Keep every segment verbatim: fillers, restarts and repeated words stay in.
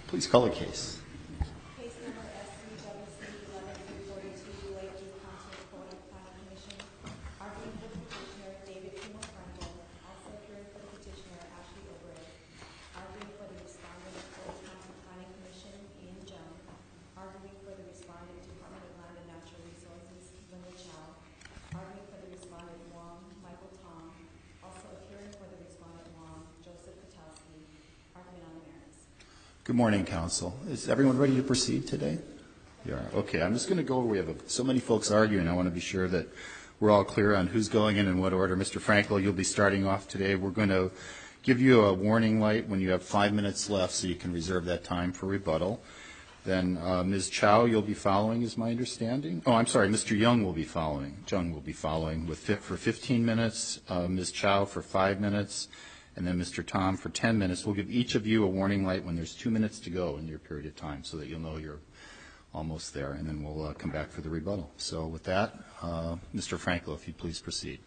Please call the case. Case number S C W C eleven three forty-two, Lake Youth Council Poetic Planning Commission. Arguing for the petitioner, David Seymour Frankel. Also appearing for the petitioner, Ashley Oberg. Arguing for the respondent, Poetic Council Planning Commission, Ian Jung. Arguing for the respondent, Department of Land and Natural Resources, Linda Chow. Arguing for the respondent, Wong, Michael Tong. Also appearing for the respondent, Wong, Joseph Katowski. Argument on the merits. Good morning, Council. Is everyone ready to proceed today? Yeah. Okay, I'm just going to go over. We have so many folks arguing. I want to be sure that we're all clear on who's going in and what order. Mister Frankel, you'll be starting off today. We're going to give you a warning light when you have five minutes left so you can reserve that time for rebuttal. Then uh, Miz Chow, you'll be following, is my understanding. Oh, I'm sorry, Mister Young will be following. Jung will be following with fit for fifteen minutes, uh, Miz Chow for five minutes, and then Mister Tom for ten minutes. We'll give each of you a warning light when there's two minutes to go in your period of time so that you'll know you're almost there, and then we'll uh, come back for the rebuttal. So with that, uh, Mister Frankel, if you'd please proceed.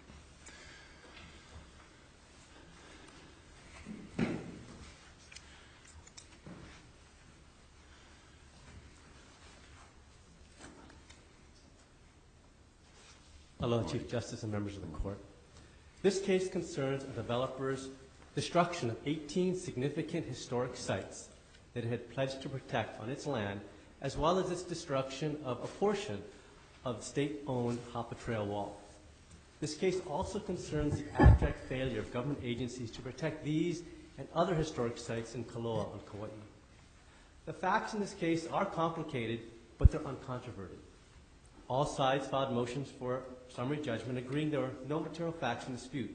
Hello, Chief Justice and members of the court. This case concerns a developer's destruction of eighteen significant historic sites that it had pledged to protect on its land, as well as its destruction of a portion of the state-owned Hapa Trail Wall. This case also concerns the abject failure of government agencies to protect these and other historic sites in Kaloa on Kauai. The facts in this case are complicated, but they're uncontroverted. All sides filed motions for summary judgment agreeing there were no material facts in dispute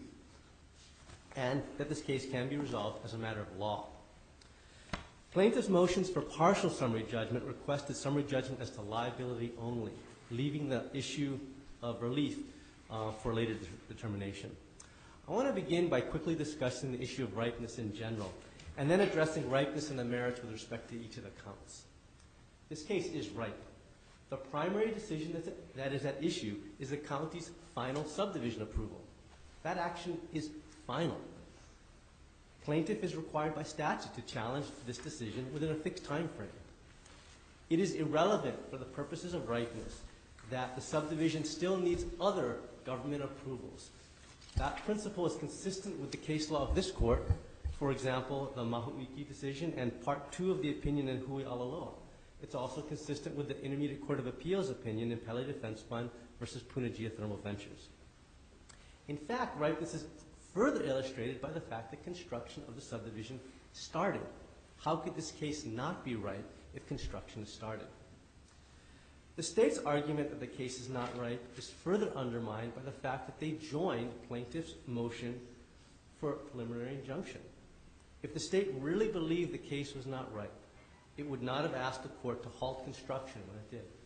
and that this case can be resolved as a matter of law. Plaintiff's motions for partial summary judgment requested summary judgment as to liability only, leaving the issue of relief uh, for later de determination. I want to begin by quickly discussing the issue of ripeness in general, and then addressing ripeness and the merits with respect to each of the counts. This case is ripe. The primary decision that's at, that is at issue is the county's final subdivision approval. That action is final. Plaintiff is required by statute to challenge this decision within a fixed time frame. It is irrelevant for the purposes of ripeness that the subdivision still needs other government approvals. That principle is consistent with the case law of this court, for example, the Mahuiki decision and part two of the opinion in Hui Alaloa. It's also consistent with the Intermediate Court of Appeals opinion in Pele Defense Fund versus Puna Geothermal Ventures. In fact, ripeness is further illustrated by the fact that construction of the subdivision started. How could this case not be right if construction is started? The state's argument that the case is not right is further undermined by the fact that they joined plaintiff's motion for a preliminary injunction. If the state really believed the case was not right, it would not have asked the court to halt construction when it did.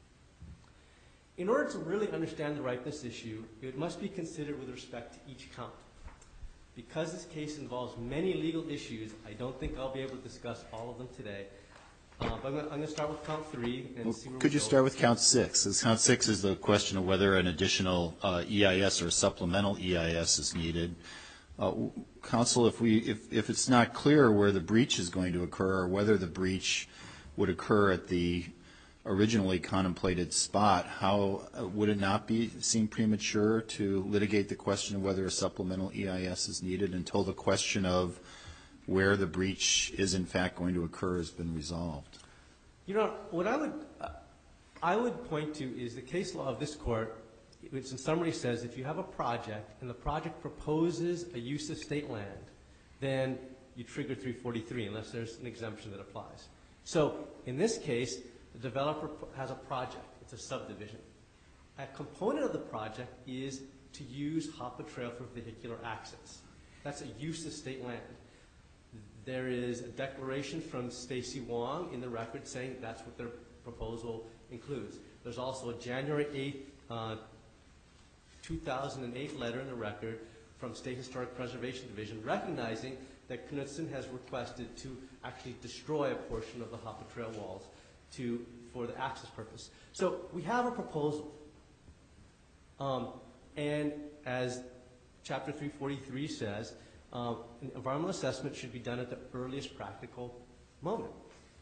In order to really understand the ripeness issue, it must be considered with respect to each count. Because this case involves many legal issues, I don't think I'll be able to discuss all of them today. Uh, but I'm going to start with count three and well, see where Could we you go. start with count six? As count six is the question of whether an additional uh, E I S or supplemental E I S is needed. Uh, Counsel, if we if, if it's not clear where the breach is going to occur or whether the breach would occur at the originally contemplated spot, how uh, would it not be seem premature to litigate the question of whether a supplemental E I S is needed until the question of where the breach is in fact going to occur has been resolved? You know, what I would uh, I would point to is the case law of this court, which in summary says if you have a project and the project proposes a use of state land, then you trigger three forty-three unless there's an exemption that applies. So in this case, the developer has a project. It's a subdivision. A component of the project is to use Hapa Trail for vehicular access. That's a use of state land. There is a declaration from Stacy Wong in the record saying that's what their proposal includes. There's also a January eighth, uh, two thousand eight letter in the record from State Historic Preservation Division recognizing that Knudsen has requested to actually destroy a portion of the Hapa Trail walls to, for the access purpose. So we have a proposal. Um, and as Chapter three forty-three says, um, an environmental assessment should be done at the earliest practical moment.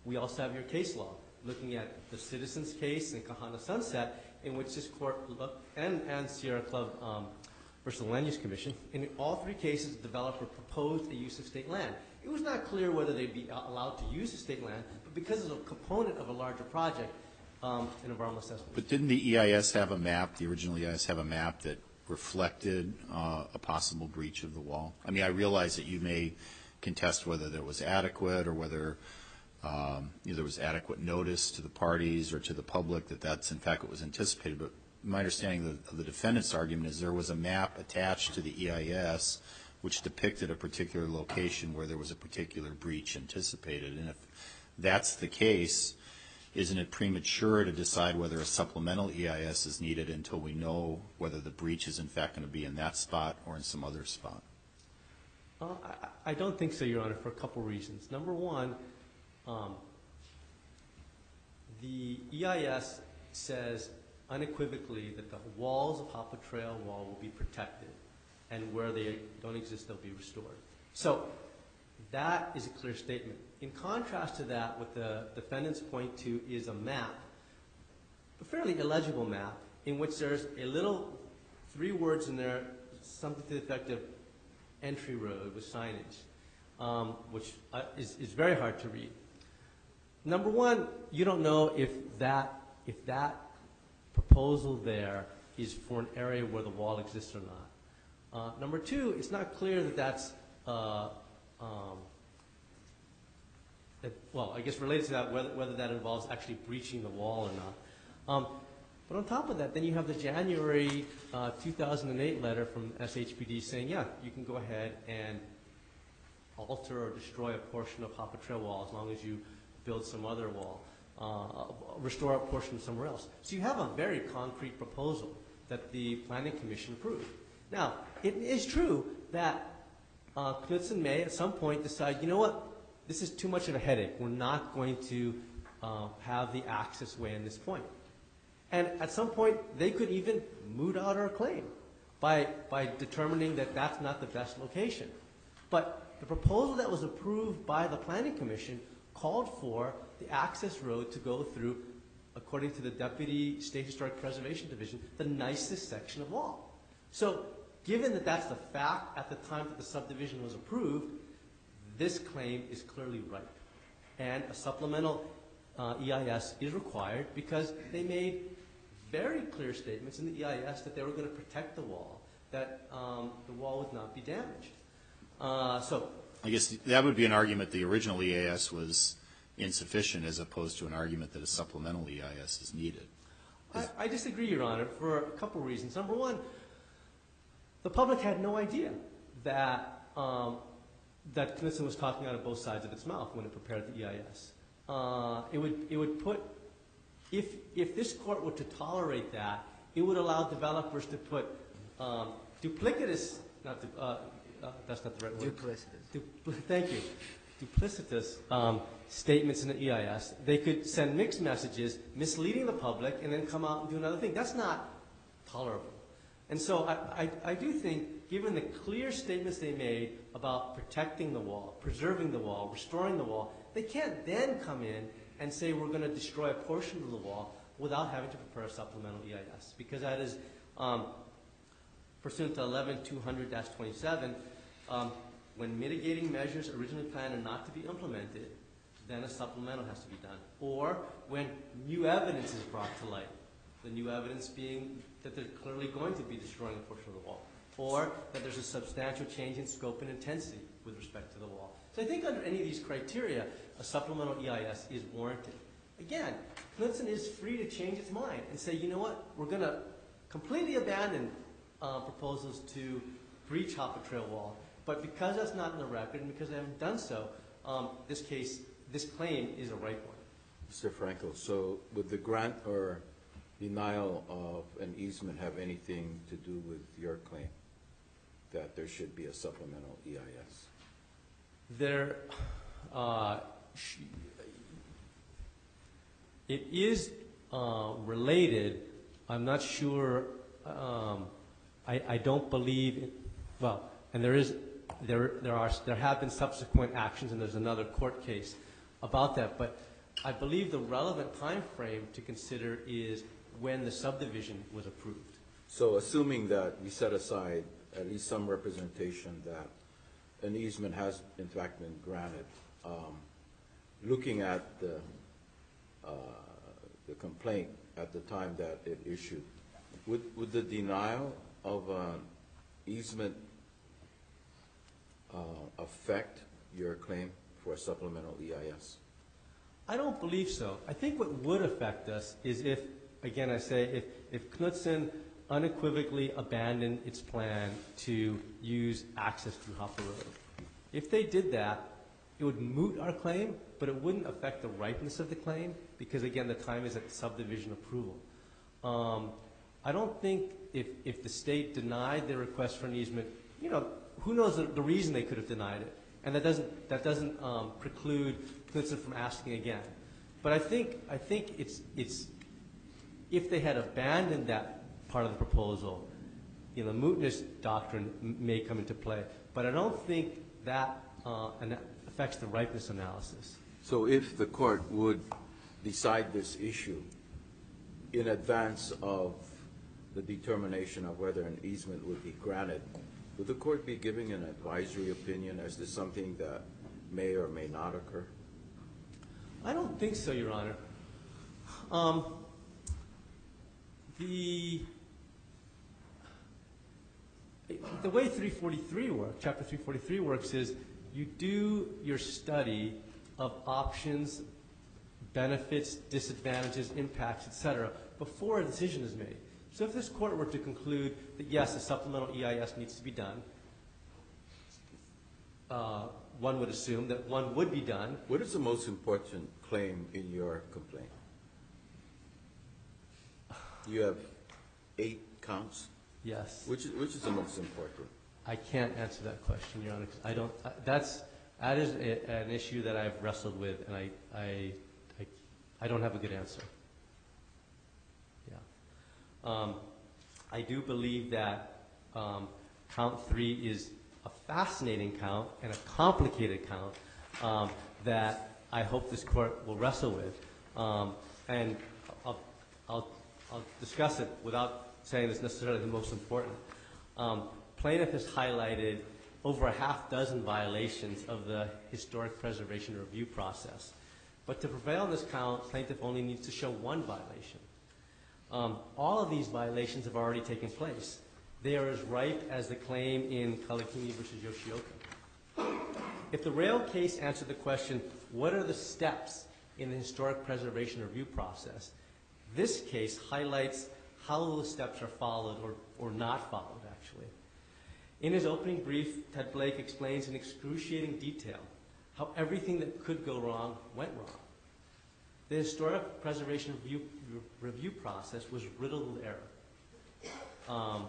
We also have your case law, looking at the Citizens case in Kahana Sunset, in which this court looked, and, and Sierra Club um, versus the Land Use Commission. In all three cases, the developer proposed a use of state land. It was not clear whether they'd be allowed to use the state land, but because it's a component of a larger project, um, an environmental assessment. But didn't the E I S have a map, the original E I S have a map that reflected uh, a possible breach of the wall? I mean, I realize that you may contest whether there was adequate or whether um, you know, there was adequate notice to the parties or to the public that that's in fact what was anticipated, but my understanding of the, of the defendant's argument is there was a map attached to the E I S which depicted a particular location where there was a particular breach anticipated. And if that's the case, isn't it premature to decide whether a supplemental E I S is needed until we know whether the breach is in fact going to be in that spot or in some other spot? Uh, I, I don't think so, Your Honor, for a couple reasons. Number one, um, the E I S says unequivocally that the walls of Hapa Trail Wall will be protected, and where they don't exist, they'll be restored. So that is a clear statement. In contrast to that, what the defendants point to is a map, a fairly illegible map, in which there's a little three words in there, something to the effect of entry road with signage, um, which uh, is, is very hard to read. Number one, you don't know if that, if that proposal there is for an area where the wall exists or not. Uh, number two, it's not clear that that's, uh, um, that, well, I guess related to that, whether, whether that involves actually breaching the wall or not. Um, but on top of that, then you have the January uh, two thousand eight letter from S H P D saying, yeah, you can go ahead and alter or destroy a portion of Hapa Trail Wall as long as you build some other wall, uh, restore a portion somewhere else. So you have a very concrete proposal that the Planning Commission approved. Now, it is true that uh, Knudsen may at some point decide, you know what, this is too much of a headache. We're not going to uh, have the access way in this point. And at some point, they could even moot out our claim by, by determining that that's not the best location. But the proposal that was approved by the Planning Commission called for the access road to go through, according to the Deputy State Historic Preservation Division, the nicest section of wall. So given that that's the fact at the time that the subdivision was approved, this claim is clearly right. And a supplemental uh, E I S is required because they made very clear statements in the E I S that they were going to protect the wall, that um, the wall would not be damaged. Uh, so I guess that would be an argument the original E I S was insufficient as opposed to an argument that a supplemental E I S is needed. I, I disagree, Your Honor, for a couple reasons. Number one, the public had no idea that um, that Knudsen was talking out of both sides of its mouth when it prepared the E I S. Uh, it would it would put, if if this court were to tolerate that, it would allow developers to put um, duplicitous, not du, uh, uh, that's not the right word. Duplicitous. Dupl thank you. Duplicitous um, statements in the E I S. They could send mixed messages, misleading the public, and then come out and do another thing. That's not tolerable. And so I, I, I do think, given the clear statements they made about protecting the wall, preserving the wall, restoring the wall, they can't then come in and say we're going to destroy a portion of the wall without having to prepare a supplemental E I S, because that is um, pursuant to eleven two hundred dash twenty-seven, um, when mitigating measures originally planned are not to be implemented, then a supplemental has to be done. Or when new evidence is brought to light, the new evidence being that they're clearly going to be destroying a portion of the wall, or that there's a substantial change in scope and intensity with respect to the wall. So I think under any of these criteria, a supplemental E I S is warranted. Again, Knudsen is free to change its mind and say, you know what, we're going to completely abandon uh, proposals to breach Hapa Trail Wall. But because that's not in the record, and because they haven't done so, um, this case, this claim is a right one. Mister Frankel, so would the grant or denial of an easement have anything to do with your claim that there should be a supplemental E I S? There, uh, sh it is uh, related. I'm not sure. Um, I, I don't believe. It, well, and there is, there, there are, there have been subsequent actions, and there's another court case about that. But I believe the relevant time frame to consider is when the subdivision was approved. So assuming that we set aside at least some representation that an easement has in fact been granted, um, looking at the, uh, the complaint at the time that it issued, would, would the denial of an easement uh, affect your claim for a supplemental E I S? I don't believe so. I think what would affect us is if, again, I say, if, if Knudsen unequivocally abandoned its plan to use access through Hopper Road. If they did that, it would moot our claim, but it wouldn't affect the ripeness of the claim because, again, the time is at subdivision approval. Um, I don't think if, if the state denied their request for an easement, you know, who knows the, the reason they could have denied it. And that doesn't, that doesn't um, preclude Knudsen from asking again. But I think, I think it's, it's, if they had abandoned that part of the proposal, you know, the mootness doctrine m may come into play. But I don't think that uh, affects the ripeness analysis. So if the court would decide this issue in advance of the determination of whether an easement would be granted, would the court be giving an advisory opinion as to something that may or may not occur? I don't think so, Your Honor. Um, the the way three forty-three works, Chapter three forty-three works is you do your study of options, benefits, disadvantages, impacts, et cetera, before a decision is made. So if this court were to conclude that, yes, a supplemental E I S needs to be done, uh, one would assume that one would be done. What is the most important claim in your complaint? You have eight counts? Yes. Which is, which is the most important? I can't answer that question, Your Honor, 'cause I don't, uh, that's, that is a, an issue that I've wrestled with, and I, I, I, I don't have a good answer. Yeah. Um, I do believe that um, count three is a fascinating count and a complicated count um, that I hope this court will wrestle with. Um, and I'll, I'll, I'll discuss it without saying it's necessarily the most important. Um, plaintiff has highlighted over a half dozen violations of the historic preservation review process. But to prevail on this count, plaintiff only needs to show one violation. Um, all of these violations have already taken place. They are as ripe as the claim in Kalakini versus Yoshioka. If the rail case answered the question, what are the steps in the historic preservation review process, this case highlights how those steps are followed or, or not followed, actually. In his opening brief, Ted Blake explains in excruciating detail how everything that could go wrong went wrong. The historic preservation review, review process was riddled with error. Um,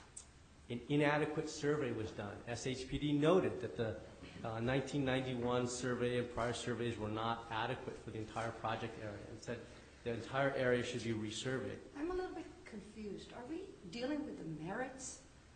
an inadequate survey was done. S H P D noted that the uh, nineteen ninety-one survey and prior surveys were not adequate for the entire project area and said the entire area should be resurveyed. I'm a little bit confused. Are we dealing with the merits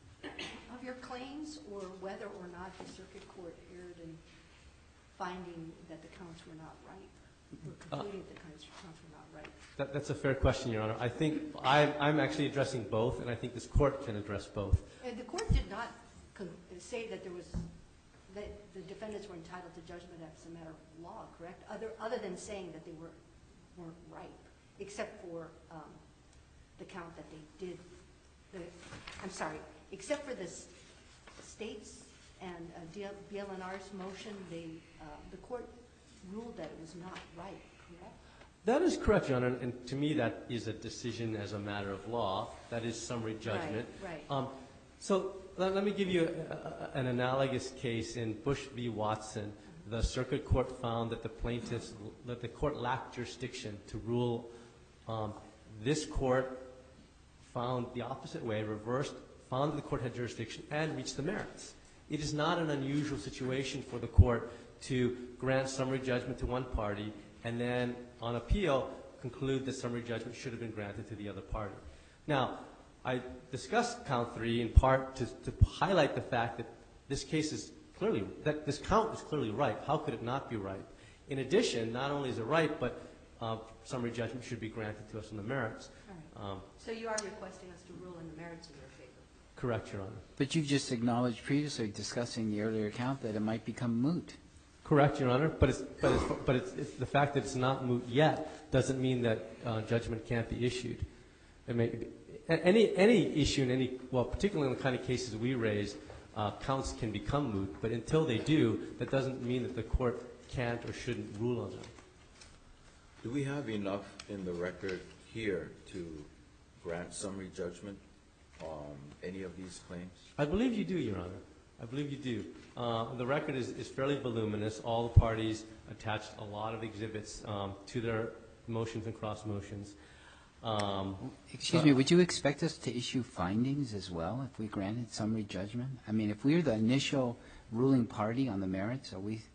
of your claims or whether or not the circuit court erred in finding that the counts were not right? Or concluding that the counts were not right? That, that's a fair question, Your Honor. I think I'm, I'm actually addressing both, and I think this court can address both. And the court did not con say that there was, that the defendants were entitled to judgment as a matter of law, correct? Other, other than saying that they were, weren't right, except for um, the count that they did, the, I'm sorry, except for the s states and uh, B L N R's motion, they, uh, the court ruled that it was not right, correct? That is correct, Your Honor, and to me that is a decision as a matter of law. That is summary judgment. Right, right. Um, so let, let me give you a, a, an analogous case in Bush v. Watson. The circuit court found that the plaintiffs, that the court lacked jurisdiction to rule. Um, this court found the opposite way, reversed, found that the court had jurisdiction, and reached the merits. It is not an unusual situation for the court to grant summary judgment to one party and then on appeal conclude that summary judgment should have been granted to the other party. Now, I discussed count three in part to, to highlight the fact that this case is clearly, that this count is clearly right. How could it not be right? In addition, not only is it right, but uh, summary judgment should be granted to us on the merits. All right. Um, So you are requesting us to rule in the merits in your favor? correct, Your Honor. But you just acknowledged previously, discussing the earlier account, that it might become moot. Correct, Your Honor, but it's, but it's, but it's, it's the fact that it's not moot yet doesn't mean that uh, judgment can't be issued. It may be, any any issue in any, well, particularly in the kind of cases we raise, uh, counts can become moot, but until they do, that doesn't mean that the court can't or shouldn't rule on them. Do we have enough in the record here to grant summary judgment on any of these claims? I believe you do, Your Honor. I believe you do. Uh, the record is, is fairly voluminous. All the parties attached a lot of exhibits um, to their motions and cross motions. Um, Excuse so- me, would you expect us to issue findings as well if we granted summary judgment? I mean, if we're the initial ruling party on the merits, are we?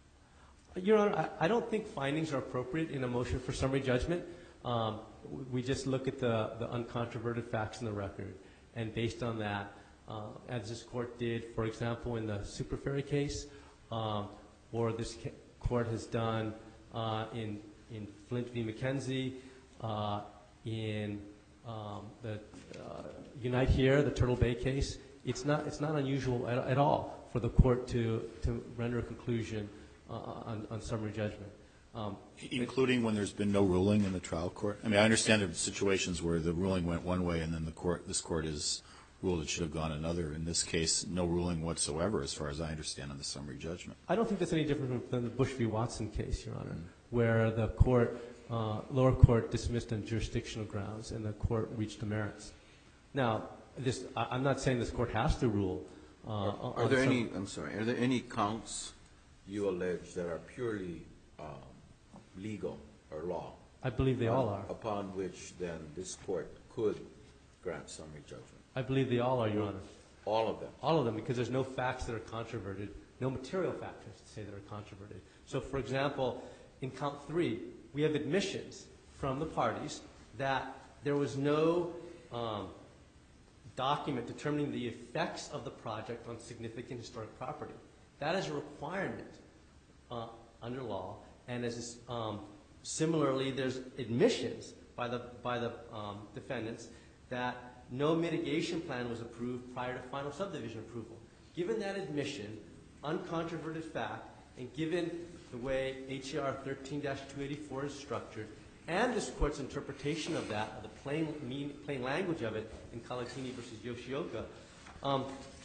Your Honor, I, I don't think findings are appropriate in a motion for summary judgment. Um, we- we just look at the, the uncontroverted facts in the record, and based on that, uh, as this court did, for example, in the Super Ferry case, um, or this ca- court has done uh, in in Flint v. McKenzie, uh, in um, the uh, Unite Here, the Turtle Bay case, it's not it's not unusual at, at all for the court to to render a conclusion uh, on, on summary judgment. Um, Including when there's been no ruling in the trial court? I mean, I understand there are situations where the ruling went one way and then the court, this court has ruled it should have gone another. In this case, no ruling whatsoever, as far as I understand, on the summary judgment. I don't think that's any different than the Bush v. Watson case, Your Honor, where the court, uh, lower court dismissed on jurisdictional grounds and the court reached the merits. Now, this, I, I'm not saying this court has to rule. Uh, Are, on are there some- any, I'm sorry, are there any counts you allege that are purely um, legal or law? I believe they all are. Upon which then this court could grant summary judgment? I believe they all are, Your Honor. All of them? All of them, because there's no facts that are controverted, no material factors to say that are controverted. So, for example, in count three, we have admissions from the parties that there was no um, document determining the effects of the project on significant historic property. That is a requirement uh, under law, and as is, um, similarly, there's admissions by the by the um, defendants that no mitigation plan was approved prior to final subdivision approval. Given that admission, uncontroverted fact, and given the way H R thirteen dash two eighty-four is structured, and this court's interpretation of that, of the plain, mean, plain language of it in Calatini versus Yoshioka, um,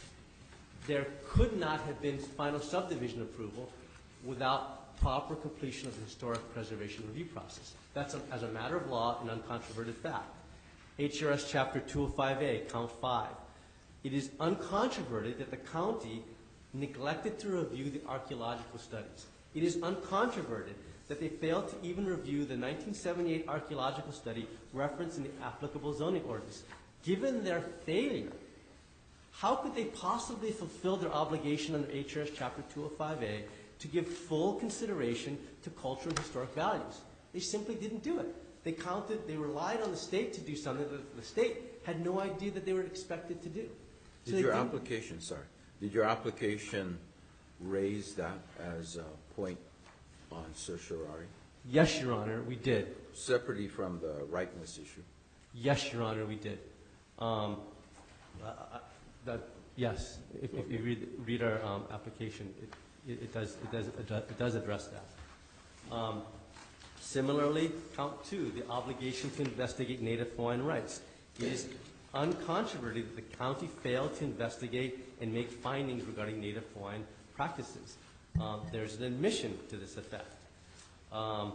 there could not have been final subdivision approval without proper completion of the historic preservation review process. That's a, as a matter of law an uncontroverted fact. H R S Chapter two oh five A, Count five. It is uncontroverted that the county neglected to review the archaeological studies. It is uncontroverted that they failed to even review the nineteen seventy-eight archaeological study referenced in the applicable zoning ordinance. Given their failure, how could they possibly fulfill their obligation under H R S Chapter two oh five A to give full consideration to cultural and historic values? They simply didn't do it. They counted, they relied on the state to do something that the state had no idea that they were expected to do. So Did they your didn't. application, sorry, did your application raise that as a point on certiorari, Yes, Your Honor, we did. separately from the rightness issue? Yes, Your Honor, we did. Um, uh, uh, that, yes, if, if you read, read our um, application, it, it, it does it does it does address that. Um, similarly, count two, the obligation to investigate native Hawaiian rights. It is uncontroverted that the county failed to investigate and make findings regarding native Hawaiian practices. Um, there's an admission to this effect. Um,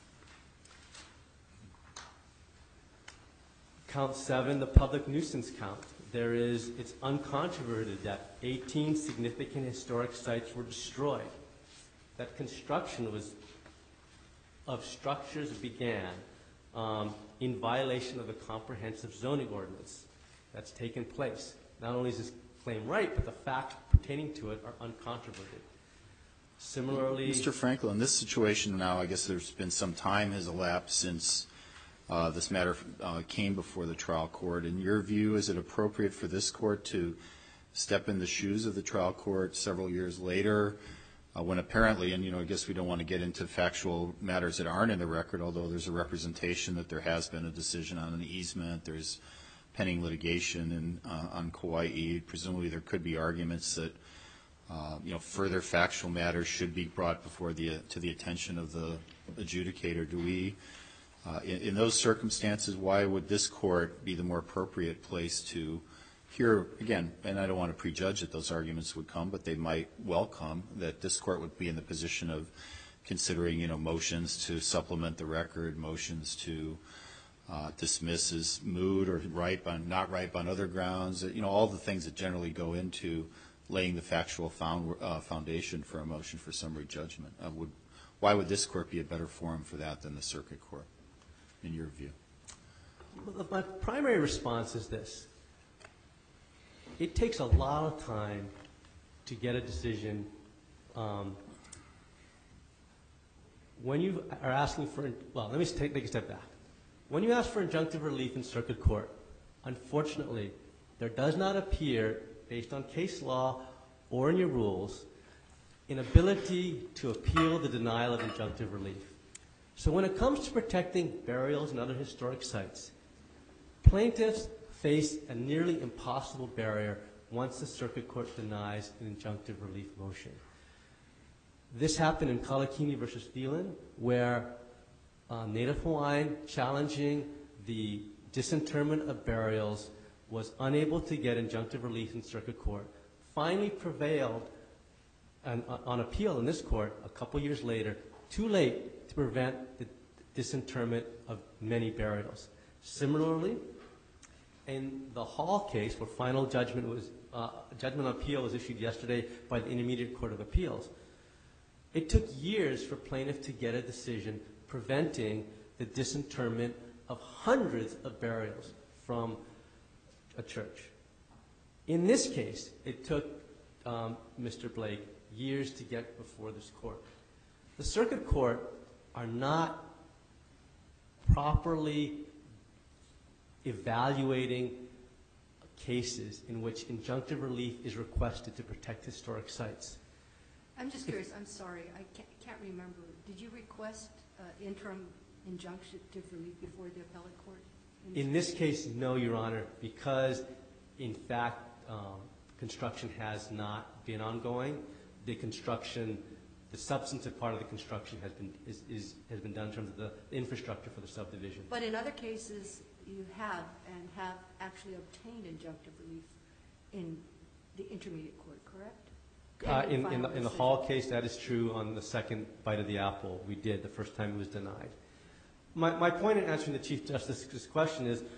Count seven, the public nuisance count. There is, it's uncontroverted that eighteen significant historic sites were destroyed. That construction was, of structures began um, in violation of the comprehensive zoning ordinance that's taken place. Not only is this claim right, but the facts pertaining to it are uncontroverted. Similarly, Mister Frankel, in this situation now, I guess there's been some time has elapsed since uh, this matter uh, came before the trial court. In your view, is it appropriate for this court to step in the shoes of the trial court several years later uh, when apparently, and you know, I guess we don't want to get into factual matters that aren't in the record, although there's a representation that there has been a decision on an easement, there's pending litigation in, uh, on Kauai. Presumably there could be arguments that uh, you know, further factual matters should be brought before the, to the attention of the adjudicator. Do we, uh, in, in those circumstances, why would this court be the more appropriate place to hear, again, and I don't want to prejudge that those arguments would come, but they might well come, that this court would be in the position of considering, you know, motions to supplement the record, motions to uh, dismiss as moot or ripe on, not ripe on other grounds, you know, all the things that generally go into laying the factual found, uh, foundation for a motion for summary judgment. Uh, would, why would this court be a better forum for that than the circuit court, in your view? Well, my primary response is this. It takes a lot of time to get a decision um, when you are asking for, well, let me take, take a step back. When you ask for injunctive relief in circuit court, unfortunately, there does not appear, based on case law or in your rules, an ability to appeal the denial of injunctive relief. So when it comes to protecting burials and other historic sites, plaintiffs face a nearly impossible barrier once the circuit court denies an injunctive relief motion. This happened in Kalakini versus Thielen, where uh, Native Hawaiian challenging the disinterment of burials was unable to get injunctive relief in circuit court, finally prevailed on, on appeal in this court a couple years later, too late to prevent the disinterment of many burials. Similarly, in the Hall case, where final judgment was, uh, judgment on appeal was issued yesterday by the Intermediate Court of Appeals, it took years for plaintiffs to get a decision preventing the disinterment of hundreds of burials from a church. In this case, it took um, Mister Blake years to get before this court. The circuit court are not properly evaluating cases in which injunctive relief is requested to protect historic sites. I'm just curious, I'm sorry, I can't, can't remember. Did you request uh, interim injunctive relief before the appellate court? In this case, no, Your Honor, because in fact, um, construction has not been ongoing. The construction, the substantive part of the construction has been, is, is, has been done in terms of the infrastructure for the subdivision. But in other cases, you have and have actually obtained injunctive relief in the intermediate court, correct? Uh, in, in, the, in the Hall case, that is true. On the second bite of the apple, we did the first time it was denied. My, my point in answering the Chief Justice's question is,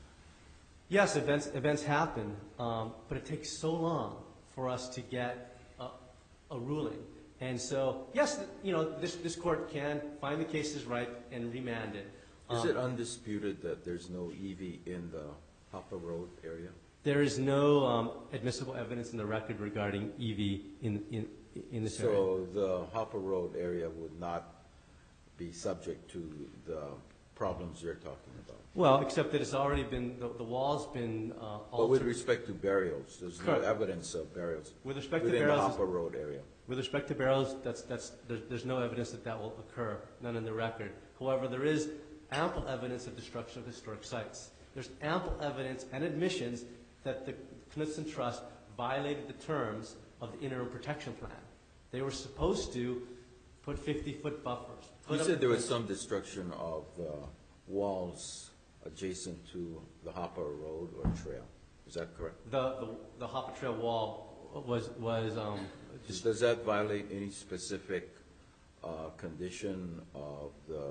yes, events, events happen, um, but it takes so long for us to get a, a ruling. And so, yes, you know, this, this court can find the cases right and remand it. Is Um, it undisputed that there's no E V in the Hopper Road area? There is no um, admissible evidence in the record regarding E V in, in, in this area. So the Hopper Road area would not be subject to the problems you're talking about? Well, except that it's already been, the, the wall's been uh, But with altered. respect to burials, there's no Correct. evidence of burials With respect to within the burials, Hopper Road area. with respect to burials, that's, that's, there's, there's no evidence that that will occur, none in the record. However, there is ample evidence of destruction of historic sites. There's ample evidence and admissions that the Knudsen Trust violated the terms of the interim protection plan. They were supposed to put fifty-foot buffers. You put said up- there was some destruction of the walls adjacent to the Hopper Road or trail. Is that correct? The, the, the Hopper Trail wall was, was, um, Does- Does that violate any specific uh, condition of the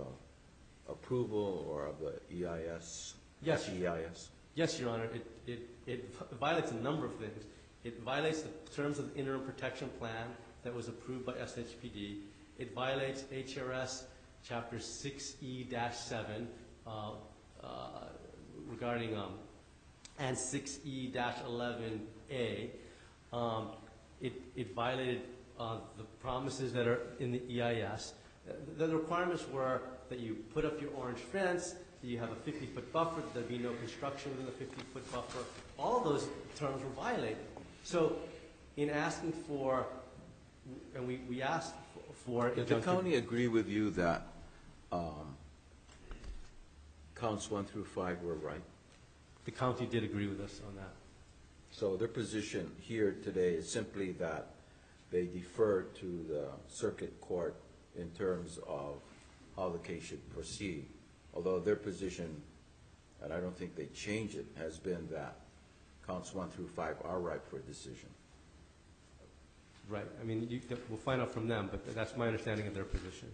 approval or of the E I S? Yes. E I S? yes, Your Honor, it, it, it violates a number of things. It violates the terms of the interim protection plan that was approved by S H P D. It violates H R S Chapter six E seven uh, uh, regarding, um, and six E eleven A. Um, it, it violated uh, the promises that are in the E I S. The, the requirements were that you put up your orange fence, that you have a fifty-foot buffer, that there be no construction within the fifty-foot buffer. All those terms were violated. So in asking for and we, we asked for. Did the injunctive- county agree with you that um, counts one through five were right? The county did agree with us on that. So their position here today is simply that they defer to the circuit court in terms of how the case should proceed. Although their position, and I don't think they change it, has been that counts one through five are ripe for a decision. Right. I mean, you, we'll find out from them, but that's my understanding of their position.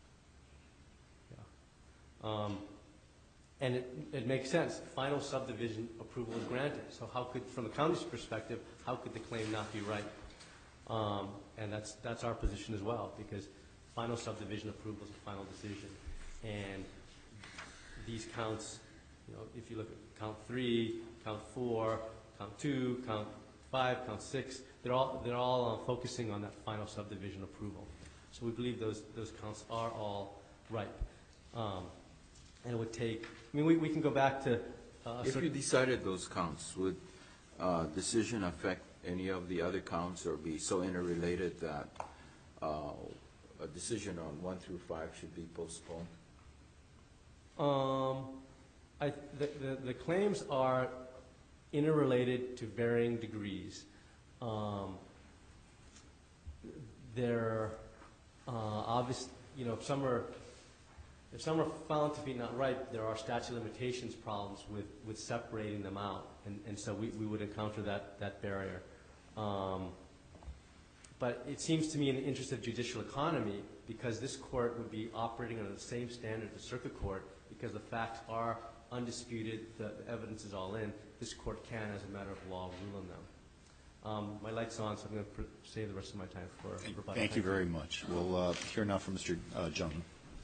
Yeah. Um, and it, it makes sense. Final subdivision approval is granted. So how could, from the county's perspective, how could the claim not be right? Um, and that's that's our position as well, because final subdivision approval is a final decision, and these counts, you know, if you look at count three, count four, count two, count five, count six, they're all they're all uh, focusing on that final subdivision approval. So we believe those those counts are all ripe, um, and it would take. I mean, we, we can go back to. Uh, If you decided those counts, would uh, decision affect any of the other counts or be so interrelated that uh, a decision on one through five should be postponed? Um, I, the, the, the claims are interrelated to varying degrees. Um, they're uh, obvious, you know, if some are, if some are found to be not right, there are statute of limitations problems with, with separating them out, and, and so we, we would encounter that, that barrier. Um, but it seems to me in the interest of judicial economy, because this court would be operating under the same standard the circuit court, because the facts are undisputed, the, the evidence is all in, this court can, as a matter of law, rule on them. Um, my light's on, so I'm going to save the rest of my time for rebuttal. Thank you very much. We'll uh, hear now from Mister Uh, Jung.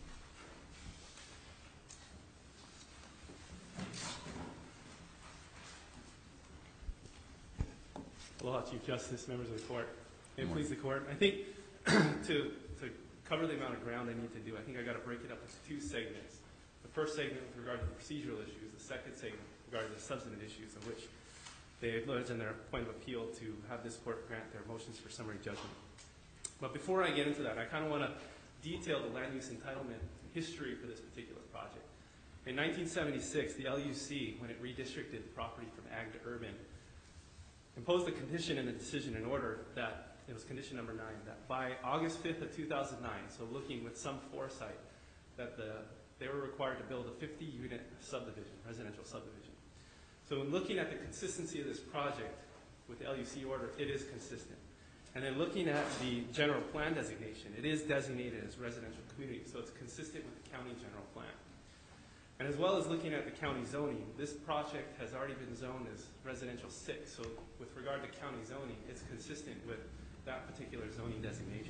Aloha, Chief Justice, members of the court. May it Good please the court. I think to, to cover the amount of ground I need to do, I think I got to break it up into two segments. The first segment with regard to the procedural issues, the second segment with regard to the substantive issues, of which they acknowledge in their point of appeal to have this court grant their motions for summary judgment. But before I get into that, I kind of want to detail the land use entitlement history for this particular project. In nineteen seventy-six, the L U C, when it redistricted the property from ag to urban, imposed a condition in the decision in order that, it was condition number nine, that by August fifth of two thousand nine, so looking with some foresight, that the, they were required to build a fifty unit subdivision, residential subdivision. So in looking at the consistency of this project with the L U C order, it is consistent. And then looking at the general plan designation, it is designated as residential community, so it's consistent with the county general plan. And as well as looking at the county zoning, this project has already been zoned as residential six. So with regard to county zoning, it's consistent with that particular zoning designation.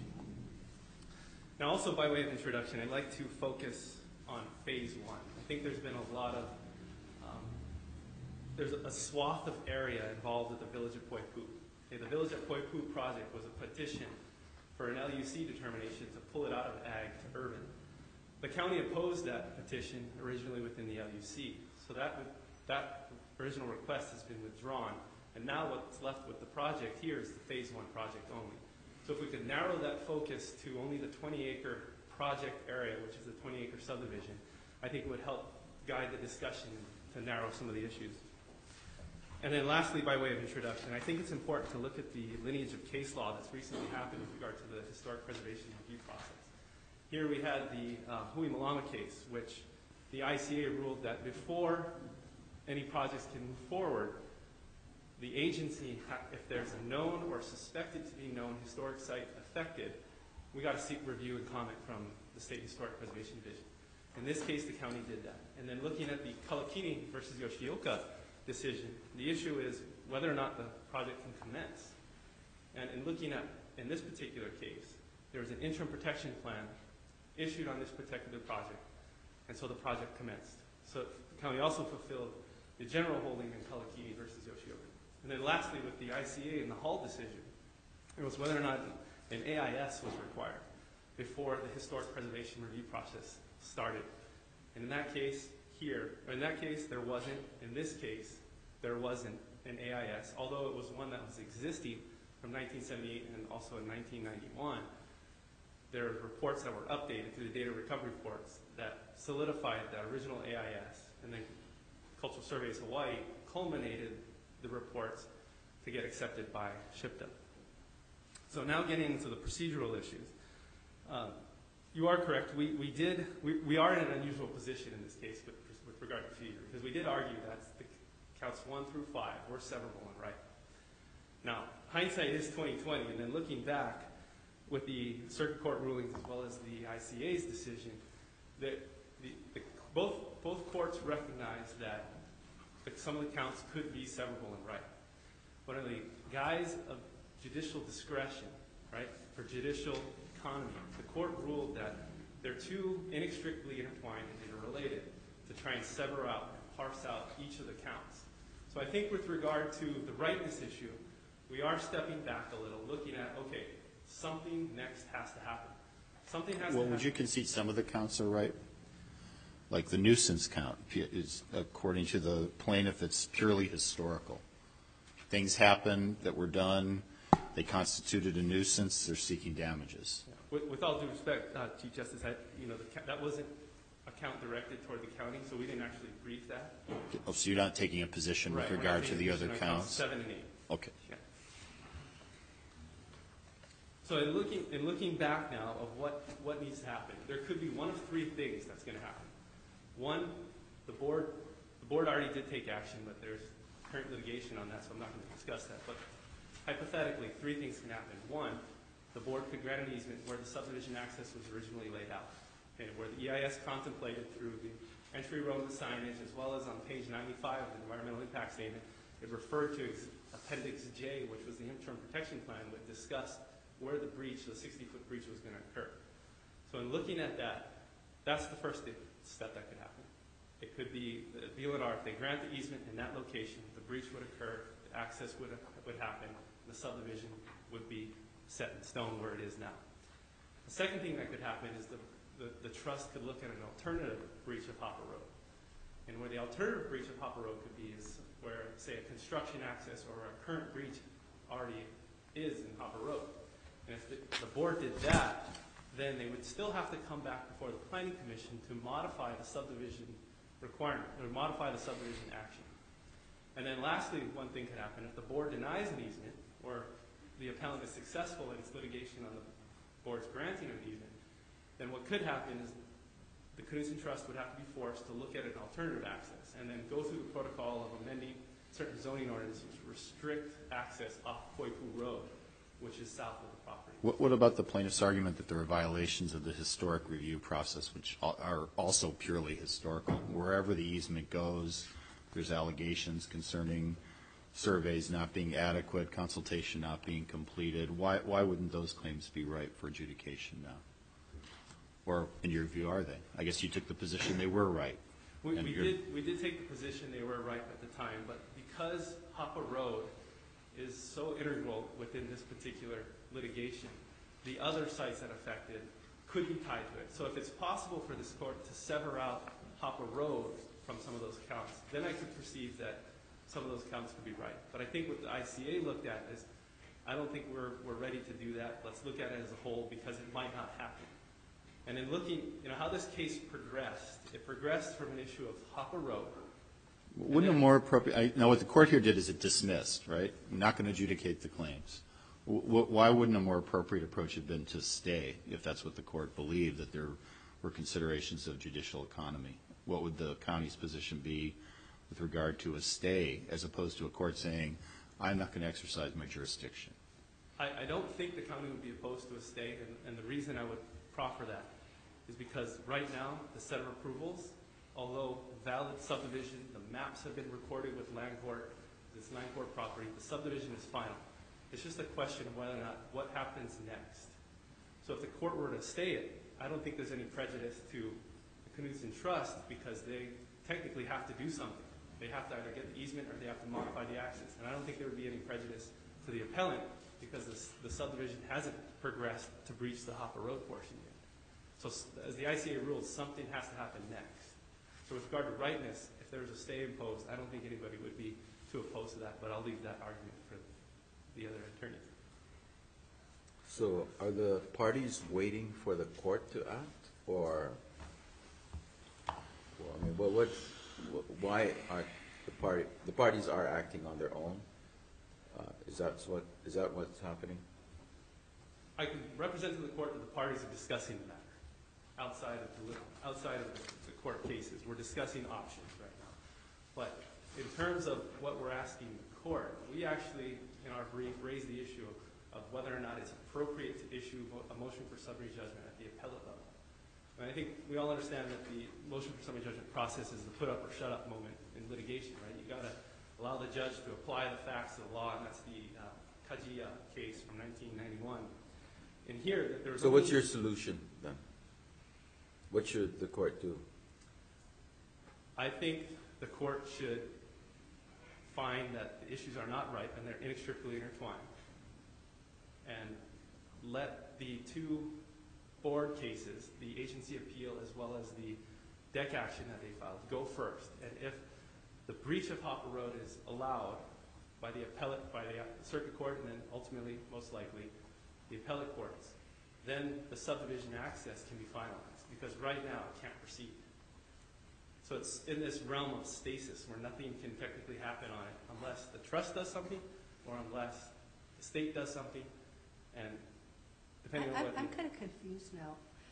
Now also by way of introduction, I'd like to focus on phase one. I think there's been a lot of, um, there's a, a swath of area involved with the Village of Poipu. Okay, the Village of Poipu project was a petition for an L U C determination to pull it out of ag to urban. The county opposed that petition originally within the L U C, so that that original request has been withdrawn, and now what's left with the project here is the phase one project only. So if we could narrow that focus to only the twenty acre project area, which is the twenty acre subdivision, I think it would help guide the discussion to narrow some of the issues. And then lastly, by way of introduction, I think it's important to look at the lineage of case law that's recently happened with regard to the historic preservation review process. Here we had the uh, Hui Malama case, which the I C A ruled that before any projects can move forward, the agency, if there's a known or suspected to be known historic site affected, we got to seek review and comment from the State Historic Preservation Division. In this case, the county did that. And then looking at the Kalakini versus Yoshioka decision, the issue is whether or not the project can commence. And in looking at, in this particular case, there was an interim protection plan issued on this particular project, and so the project commenced. So the county also fulfilled the general holding in Kalakini versus Yoshioka. And then lastly, with the I C A and the Hall decision, it was whether or not an A I S was required before the historic preservation review process started. And in that case, here, in that case, there wasn't. In this case, there wasn't an A I S, although it was one that was existing from nineteen seventy-eight and also in nineteen ninety-one, there are reports that were updated through the data recovery reports that solidified the original A I S, and then Cultural Surveys Hawaii culminated the reports to get accepted by SHPTA. So now getting into the procedural issues. Um, you are correct. We, we did, we, we are in an unusual position in this case with, with regard to procedure, because we did argue that the counts one through five were severable and right. Now, hindsight is twenty twenty, and then looking back with the circuit court rulings as well as the I C A's decision, that the, the, both, both courts recognized that the, some of the counts could be severable and right. One of the guise of judicial discretion, right, for judicial economy, the court ruled that they're too inextricably intertwined and interrelated to try and sever out and parse out each of the counts. So I think with regard to the rightness issue, we are stepping back a little, looking at, okay, something next has to happen. Something has Well, to happen. would you concede some of the counts are right? Like the nuisance count is, according to the plaintiff, it's purely historical. Things happened that were done, they constituted a nuisance, they're seeking damages. Yeah. With, with all due respect, uh, Chief Justice, I, you know, the, that wasn't a count directed toward the county, so we didn't actually brief that. Oh, so you're not taking a position with Right, we're not regard to taking the a other position on counts counts? Seven and eight. Okay. Yeah. So in looking, in looking back now of what, what needs to happen, there could be one of three things that's going to happen. One, the board, the board already did take action, but there's current litigation on that, so I'm not going to discuss that. But hypothetically, three things can happen. One, the board could grant an easement where the subdivision access was originally laid out, okay, where the E I S contemplated through the entry road and signage, as well as on page ninety-five of the environmental impact statement, it referred to Appendix J, which was the interim protection plan, that discussed where the breach, the sixty-foot breach, was going to occur. So in looking at that, that's the first step that could happen. It could be the B L N R, if they grant the easement in that location, the breach would occur, the access would, would happen, the subdivision would be set in stone where it is now. The second thing that could happen is the, the, the trust could look at an alternative breach of Hopper Road. And where the alternative breach of Hopper Road could be is where, say, a construction access or a current breach already is in Hopper Road. And if the, the board did that, then they would still have to come back before the Planning Commission to modify the subdivision requirement, or modify the subdivision action. And then lastly, one thing could happen. If the board denies an easement, or the appellant is successful in its litigation on the board's granting of an easement, then what could happen is the Knudsen Trust would have to be forced to look at an alternative access and then go through the protocol of amending certain zoning ordinances to restrict access off Koipu Road, which is south of the property. What, what about the plaintiff's argument that there are violations of the historic review process, which are also purely historical? Wherever the easement goes, there's allegations concerning surveys not being adequate, consultation not being completed. Why, why wouldn't those claims be ripe for adjudication now? Or, in your view, are they? I guess you took the position they were right. We, And we you're- did, we did take the position they were right at the time, but because Hopper Road is so integral within this particular litigation, the other sites that affected could be tied to it. So if it's possible for this court to sever out Hopper Road from some of those counts, then I could perceive that some of those counts could be right. But I think what the I C A looked at is, I don't think we're, we're ready to do that. Let's look at it as a whole because it might not happen. And in looking, you know, how this case progressed, it progressed from an issue of Hopper Road. Wouldn't a more appropriate, I, now what the court here did is it dismissed, right? Not going to adjudicate the claims. W w why wouldn't a more appropriate approach have been to stay, if that's what the court believed, that there were considerations of judicial economy? What would the county's position be with regard to a stay, as opposed to a court saying, I'm not going to exercise my jurisdiction? I, I don't think the county would be opposed to a stay, and, and the reason I would proffer that is because right now, the set of approvals, although valid subdivision, the maps have been recorded with land court, this land court property, the subdivision is final. It's just a question of whether or not, what happens next. So if the court were to stay it, I don't think there's any prejudice to the Knudsen Trust because they technically have to do something. They have to either get the easement or they have to modify the access. And I don't think there would be any prejudice to the appellant because this, the subdivision hasn't progressed to breach the Hopper Road portion yet. So as the I C A rules, something has to happen next. So with regard to rightness, if there was a stay imposed, I don't think anybody would be too opposed to that, but I'll leave that argument for the other attorneys. So are the parties waiting for the court to act, or, well, I mean, what, what, why aren't the party, the parties are acting on their own? Uh, is that what, is that what's happening? I can represent to the court that the parties are discussing the matter outside of the, outside of the, the court cases. We're discussing options right now. But in terms of what we're asking the court, we actually, in our brief, raised the issue of, of whether or not it's appropriate to issue a motion for summary judgment at the appellate level. And I think we all understand that the motion for summary judgment process is the put up or shut up moment in litigation, right? You gotta allow the judge to apply the facts of the law, and that's the uh, Kajiya case from nineteen ninety-one. And here, that there was So only- what's your solution then? What should the court do? I think the court should find that the issues are not ripe and they're inextricably intertwined, and let the two board cases, the agency appeal as well as the D E C action that they filed, go first. And if the breach of Hopper Road is allowed by the appellate, by the circuit court, and then ultimately, most likely, the appellate courts, then the subdivision access can be finalized, because right now it can't proceed. So it's in this realm of stasis where nothing can technically happen on it unless the trust does something or unless the state does something, and depending I- on I'm, what. I'm the- kind of confused now.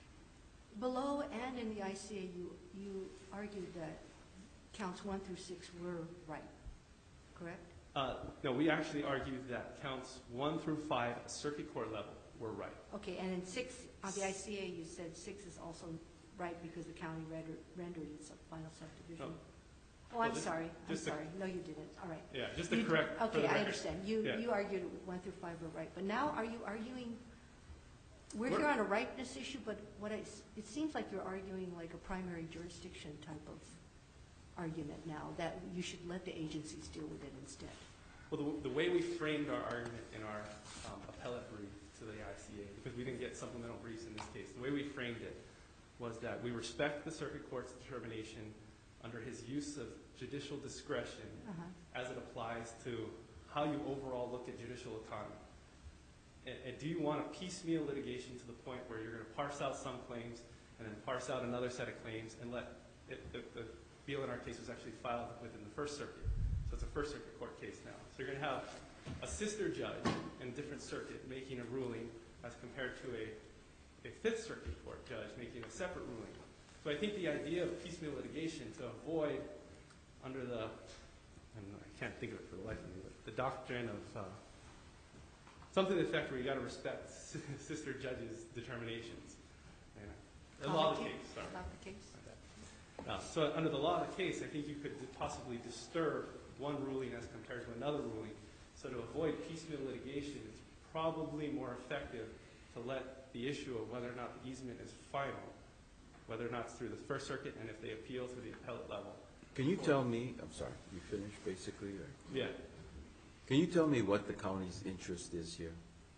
Below and in the I C A, you, you argued that counts one through six were right, correct? Uh, no, we actually argued that counts one through five at circuit court level were right. Okay, and in six, on the I C A, you said six is also right because the county rendered, rendered its final subdivision. No. Oh, I'm Well, just- sorry, I'm just to- sorry. No, you didn't. All right. Yeah, just to You- correct. for the Okay, I record. understand. You, Yeah. you argued one through five were right, but now are you arguing, we're We're- here on a ripeness issue, but what I, s- it seems like you're arguing like a primary jurisdiction type of argument now, that you should let the agencies deal with it instead. Well, the, the way we framed our argument in our um, appellate brief to the I C A, because we didn't get supplemental briefs in this case, the way we framed it was that we respect the circuit court's determination under his use of judicial discretion Uh-huh. as it applies to how you overall look at judicial autonomy. And, and do you want a piecemeal litigation to the point where you're going to parse out some claims and then parse out another set of claims and let it, the, the appeal in our case was actually filed within the First Circuit. So it's a First Circuit court case now. So you're going to have a sister judge in a different circuit making a ruling as compared to a, a Fifth Circuit court judge making a separate ruling. So I think the idea of piecemeal litigation to avoid under the, and I can't think of it for the life of me, but the doctrine of uh, something to the effect where you got to respect sister judges' determinations. And the law of the case, sorry. About the case? Uh, so under the law of the case, I think you could possibly disturb one ruling as compared to another ruling. So to avoid piecemeal litigation, it's probably more effective to let the issue of whether or not the easement is final, whether or not it's through the First Circuit, and if they appeal to the appellate level. Can you tell me, I'm sorry, you finished basically? Or? Yeah. Can you tell me what the county's interest is here?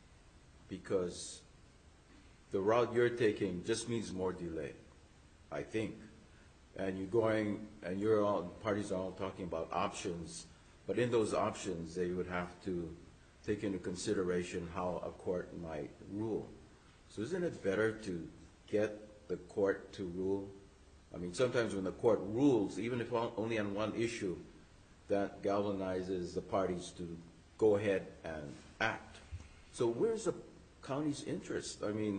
Because the route you're taking just means more delay, I think. And you're going, and you're all, parties are all talking about options, but in those options, they would have to take into consideration how a court might rule. So isn't it better to get the court to rule? I mean, sometimes when the court rules, even if only on one issue, that galvanizes the parties to go ahead and act. So where's the county's interest? I mean,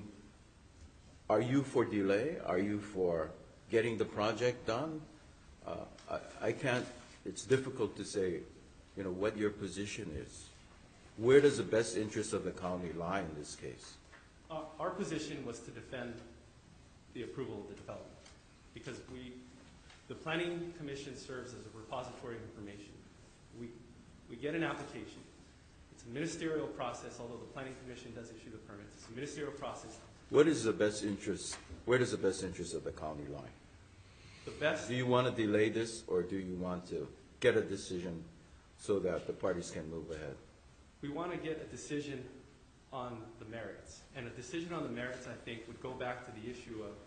are you for delay? Are you for getting the project done? Uh, I, I can't, it's difficult to say, you know, what your position is. Where does the best interest of the county lie in this case? Our, our position was to defend the approval of the development, because we, the Planning Commission serves as a repository of information. We, we get an application. It's a ministerial process, although the Planning Commission does issue the permits. It's a ministerial process. What is the best interest, where does the best interest of the county lie? The best, Do you want to delay this, or do you want to get a decision so that the parties can move ahead? we want to get a decision on the merits. And a decision on the merits, I think, would go back to the issue of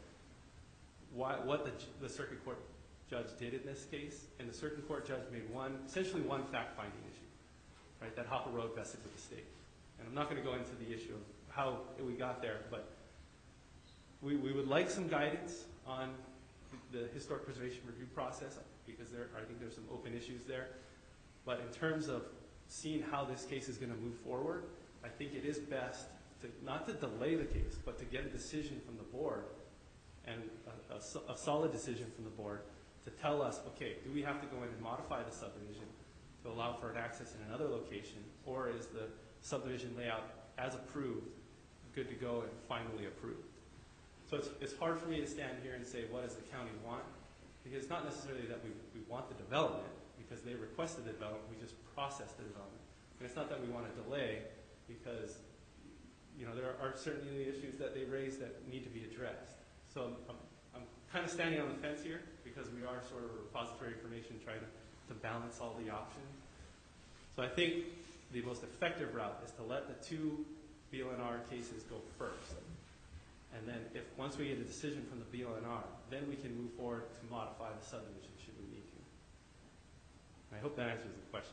why, what the, the circuit court judge did in this case. And the circuit court judge made one, essentially one fact-finding issue, right, that Hopper Road vested with the state. And I'm not going to go into the issue of how we got there, but we, we would like some guidance on the historic preservation review process, because there, I think there's some open issues there. But in terms of seeing how this case is going to move forward, I think it is best to, not to delay the case, but to get a decision from the board, and a, a, a solid decision from the board to tell us, okay, do we have to go in and modify the subdivision to allow for an access in another location, or is the subdivision layout as approved good to go and finally approved? So it's, it's hard for me to stand here and say, what does the county want? Because it's not necessarily that we, we want the development, because they requested the development, we just processed the development. And it's not that we want to delay, because you know, there are certainly issues that they raise that need to be addressed. So I'm, I'm kind of standing on the fence here, because we are sort of a repository information trying to, to balance all the options. So I think the most effective route is to let the two B L N R cases go first. And then if once we get a decision from the B L N R, then we can move forward to modify the subdivision should we need to. And I hope that answers the question.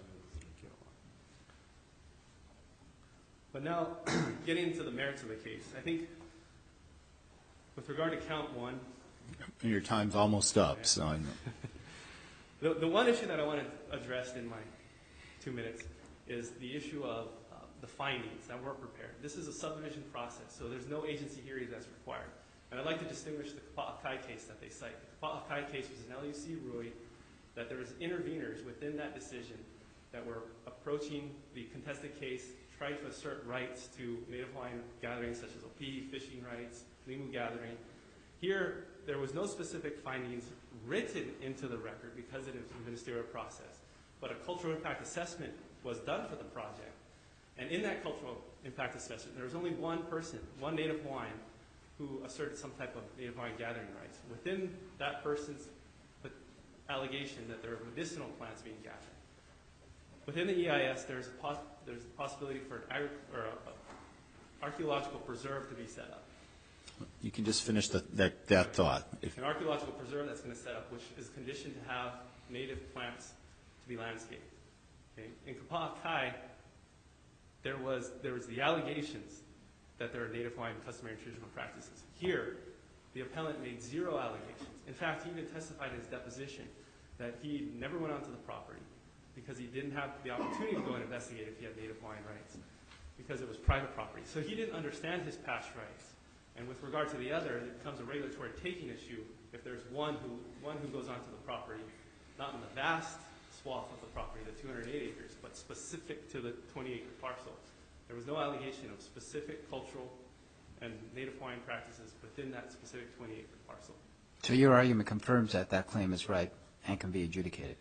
But now, getting into the merits of the case, I think with regard to count one, And your time's almost up, so I know. the, the one issue that I want to address in my two minutes is the issue of uh, the findings that weren't prepared. This is a subdivision process, so there's no agency hearing that's required. And I'd like to distinguish the Kapa'akai case that they cite. The Kapa'akai case was an L U C ruling that there was interveners within that decision that were approaching the contested case, trying to assert rights to Native Hawaiian gatherings such as Opi, fishing rights, Limu gathering. Here, there was no specific findings written into the record because it is a ministerial process, but a cultural impact assessment was done for the project. And in that cultural impact assessment, there was only one person, one Native Hawaiian, who asserted some type of Native Hawaiian gathering rights. Within that person's allegation that there are medicinal plants being gathered. Within the E I S, there's a, pos there's a possibility for an agri or a, a archaeological preserve to be set up. You can just finish the, that, that thought. If An archaeological preserve that's going to set up, which is conditioned to have native plants to be landscaped. Okay? In Kapa'akai, there was, there was the allegations that there are Native Hawaiian customary and traditional practices. Here, the appellant made zero allegations. In fact, he even testified in his deposition that he never went onto the property because he didn't have the opportunity to go and investigate if he had Native Hawaiian rights, because it was private property. So he didn't understand his past rights. And with regard to the other, it becomes a regulatory taking issue if there's one who, one who goes onto the property, not in the vast swath of the property, the two hundred eight acres, but specific to the twenty acre parcel. There was no allegation of specific cultural and Native Hawaiian practices within that specific twenty acre parcel. So your argument confirms that that claim is right and can be adjudicated?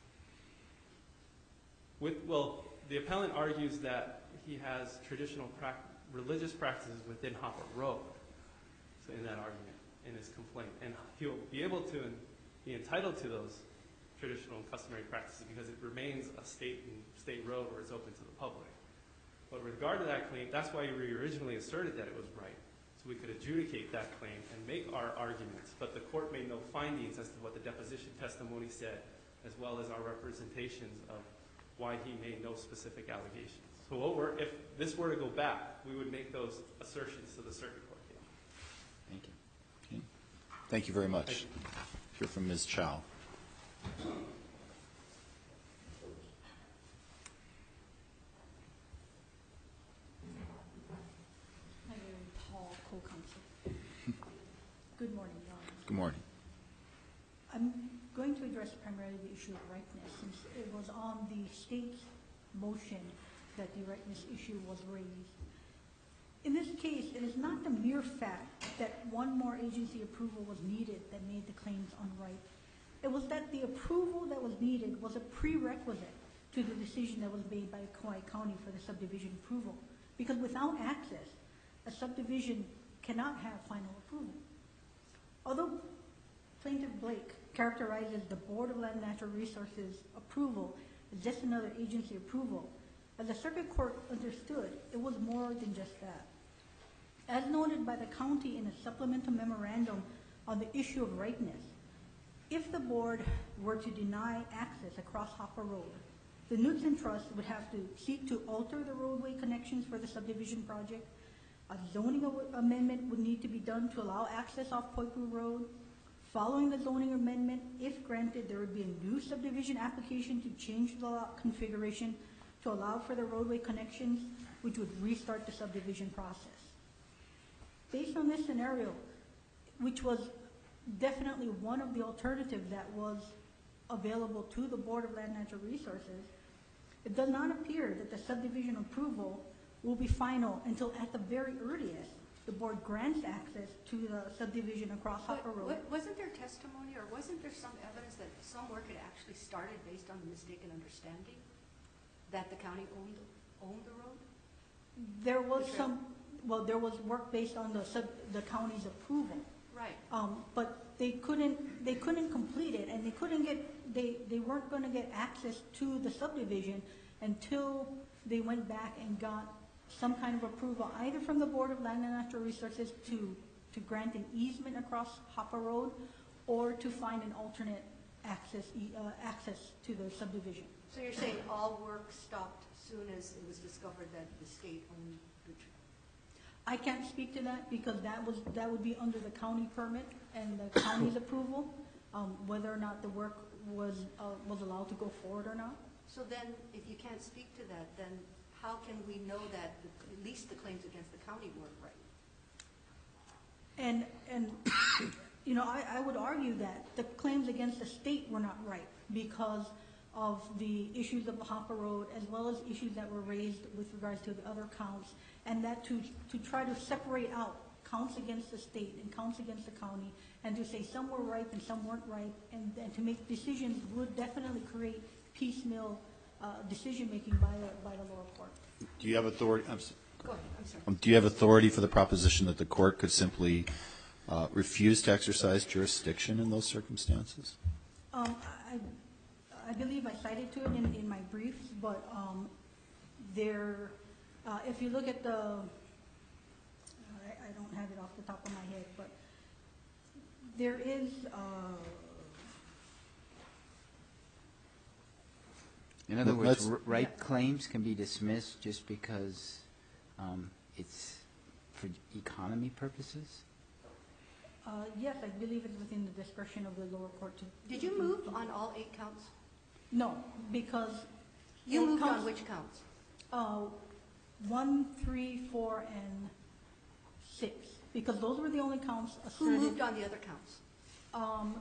With, well, the appellant argues that he has traditional pra religious practices within Hopper Road, so in that argument, in his complaint. And he'll be able to be entitled to those traditional and customary practices because it remains a state and state road where it's open to the public. But with regard to that claim, that's why we originally asserted that it was right, so we could adjudicate that claim and make our arguments. But the court made no findings as to what the deposition testimony said, as well as our representations of why he made no specific allegations. So what we're, if this were to go back, we would make those assertions to the circuit court. Thank you. Okay. Thank you very much. Hear from Miz Chow. Hi, Paul, co-counsel. Good morning, Your Honor. Good morning. I'm going to address primarily the issue of ripeness, since it was on the state's motion that the ripeness issue was raised. In this case, it is not the mere fact that one more agency approval was needed that made the claims unripe. It was that the approval that was needed was a prerequisite to the decision that was made by Kauai County for the subdivision approval. Because without access, a subdivision cannot have final approval. Although Plaintiff Blake characterizes the Board of Land and Natural Resources approval as just another agency approval, as the circuit court understood, it was more than just that. As noted by the county in a supplemental memorandum on the issue of ripeness, if the board were to deny access across Hopper Road, the Knudsen Trust would have to seek to alter the roadway connections for the subdivision project. A zoning a- amendment would need to be done to allow access off Poipu Road. Following the zoning amendment, if granted, there would be a new subdivision application to change the lot configuration to allow for the roadway connections, which would restart the subdivision process. Based on this scenario, which was definitely one of the alternatives that was available to the Board of Land Natural Resources, it does not appear that the subdivision approval will be final until at the very earliest, the board grants access to the subdivision across But Hopper Road. wa- wasn't there testimony, or wasn't there some evidence that some work had actually started based on the mistaken understanding that the county owned, owned the road? There was The trail. some, well, there was work based on the sub, the county's approval. Right. Um, but they couldn't, they couldn't complete it, and they couldn't get, they, they weren't gonna get access to the subdivision until they went back and got some kind of approval, either from the Board of Land and Natural Resources to, to grant an easement across Hopper Road, or to find an alternate access, e- uh, access to the subdivision. So you're saying all work stopped as soon as it was discovered that the state owned the trail? I can't speak to that because that was, that would be under the county permit and the county's approval, um, whether or not the work was, uh, was allowed to go forward or not. So then, if you can't speak to that, then how can we know that the- at least the claims against the county weren't right? And, and, you know, I, I would argue that the claims against the state were not right because of the issues of the Hopper Road, as well as issues that were raised with regards to the other counts, and that to, to try to separate out counts against the state and counts against the county, and to say some were right and some weren't right, and, and to make decisions would definitely create piecemeal uh, decision-making by the, by the lower court. Do you have authority, I'm s- Go ahead, I'm sorry. um, do you have authority for the proposition that the court could simply uh, refuse to exercise jurisdiction in those circumstances? Um, I, I believe I cited to it in, in my briefs, but, um, there, uh, if you look at the, I, I don't have it off the top of my head, but there is, uh, In other Well, words, let's- r- right Yeah. claims can be dismissed just because um, it's for economy purposes? uh, yes, I believe it's within the discretion of the lower court to. Did you move on all eight counts? No, because. You well, moved on counts- which counts? Uh, one, three, four, and six, because those were the only counts Who asserted. moved on the other counts? Um,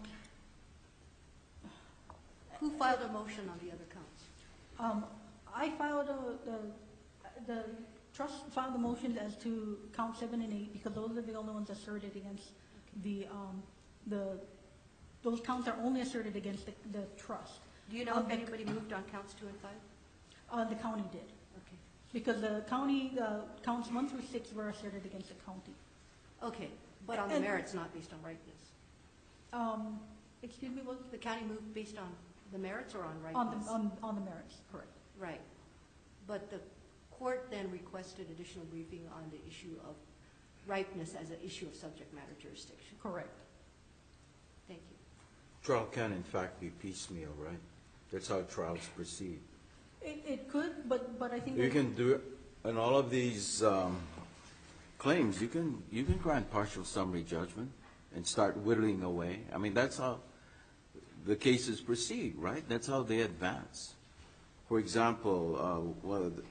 Who filed a motion on the other counts? um, I filed a, the, the trust filed the motions as to count seven and eight, because those are the only ones asserted against the, um, the, those counts are only asserted against the, the trust. Do you know Um, if anybody moved on counts two and five? Uh, the county did, Okay. because the county, uh, counts one through six were asserted against the county. Okay, but on the And- merits, not based on rightness. Um, excuse me, what? The county moved based on the merits or on On rightness? the, on, on the merits, correct. Right. But the court then requested additional briefing on the issue of ripeness as an issue of subject matter jurisdiction. Correct. Thank you. Trial can in fact be piecemeal, right? That's how trials proceed. It, it could, but, but I think. You that- can do, it in all of these um, claims, you can, you can grant partial summary judgment and start whittling away. I mean, that's how the cases proceed, right? That's how they advance. For example, uh, one of the,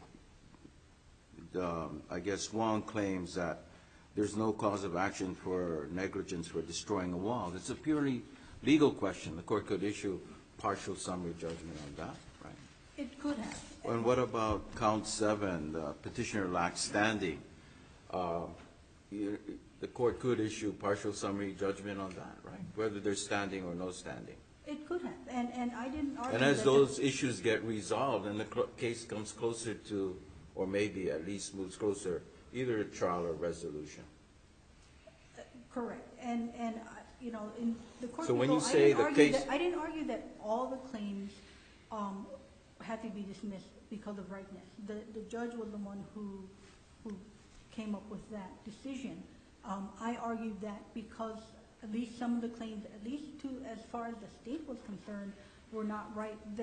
the, um, I guess Wong claims that there's no cause of action for negligence for destroying a wall. It's a purely legal question. The court could issue partial summary judgment on that, right? It could have. And what about count seven, the petitioner lacks standing? Uh, you- The court could issue partial summary judgment on that, right? Whether there's standing or no standing. It could have, and, and I didn't argue. And as that those issues get resolved and the cl- case comes closer to, or maybe at least moves closer, either a trial or resolution. the- Correct, and, and, I- you know, in the court. So when below, you I say didn't the argue case- that- I didn't argue that all the claims, um, had to be dismissed because of rightness. The, the judge was the one who, who came up with that decision. Um, I argued that because at least some of the claims, at least to, as far as the state was concerned, were not right, that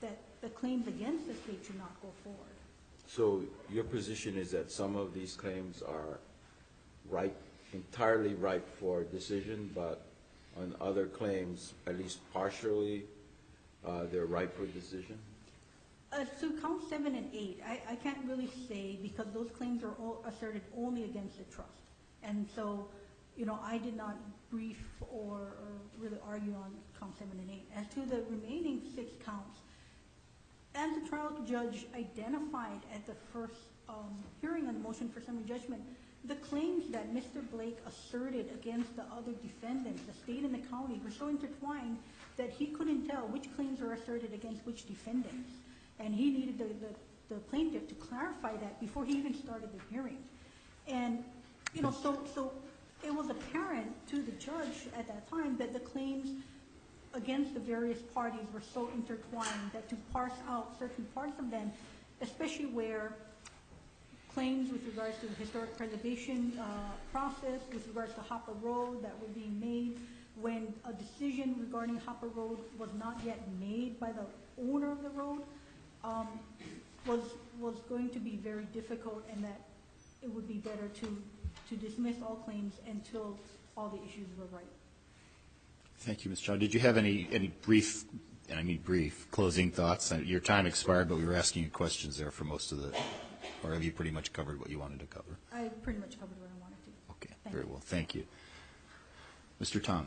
that the claims against the state should not go forward. So your position is that some of these claims are ripe, entirely ripe for decision, but on other claims, at least partially, uh, they're ripe for decision? Uh, so count seven and eight, I, I can't really say because those claims are all asserted only against the trust. And so, you know, I did not brief or, or really argue on count seven and eight. As to the remaining six counts, as the trial judge identified at the first um, hearing on the motion for summary judgment, the claims that Mister Blake asserted against the other defendants, the state and the county, were so intertwined that he couldn't tell which claims were asserted against which defendants. And he needed the, the, the plaintiff to clarify that before he even started the hearing. And, you know, so, so it was apparent to the judge at that time that the claims against the various parties were so intertwined that to parse out certain parts of them, especially where claims with regards to the historic preservation uh, process, with regards to Hopper Road that were being made, when a decision regarding Hopper Road was not yet made by the owner of the road, um, was was going to be very difficult, and that it would be better to to dismiss all claims until all the issues were right. Thank you, Miz Chow. Did you have any, any brief, and I mean brief, closing thoughts? Uh, Your time expired, but we were asking you questions there for most of the, or have you pretty much covered what you wanted to cover? I pretty much covered what I wanted to. Okay, Thank very you. well. Thank you. Mister Tom.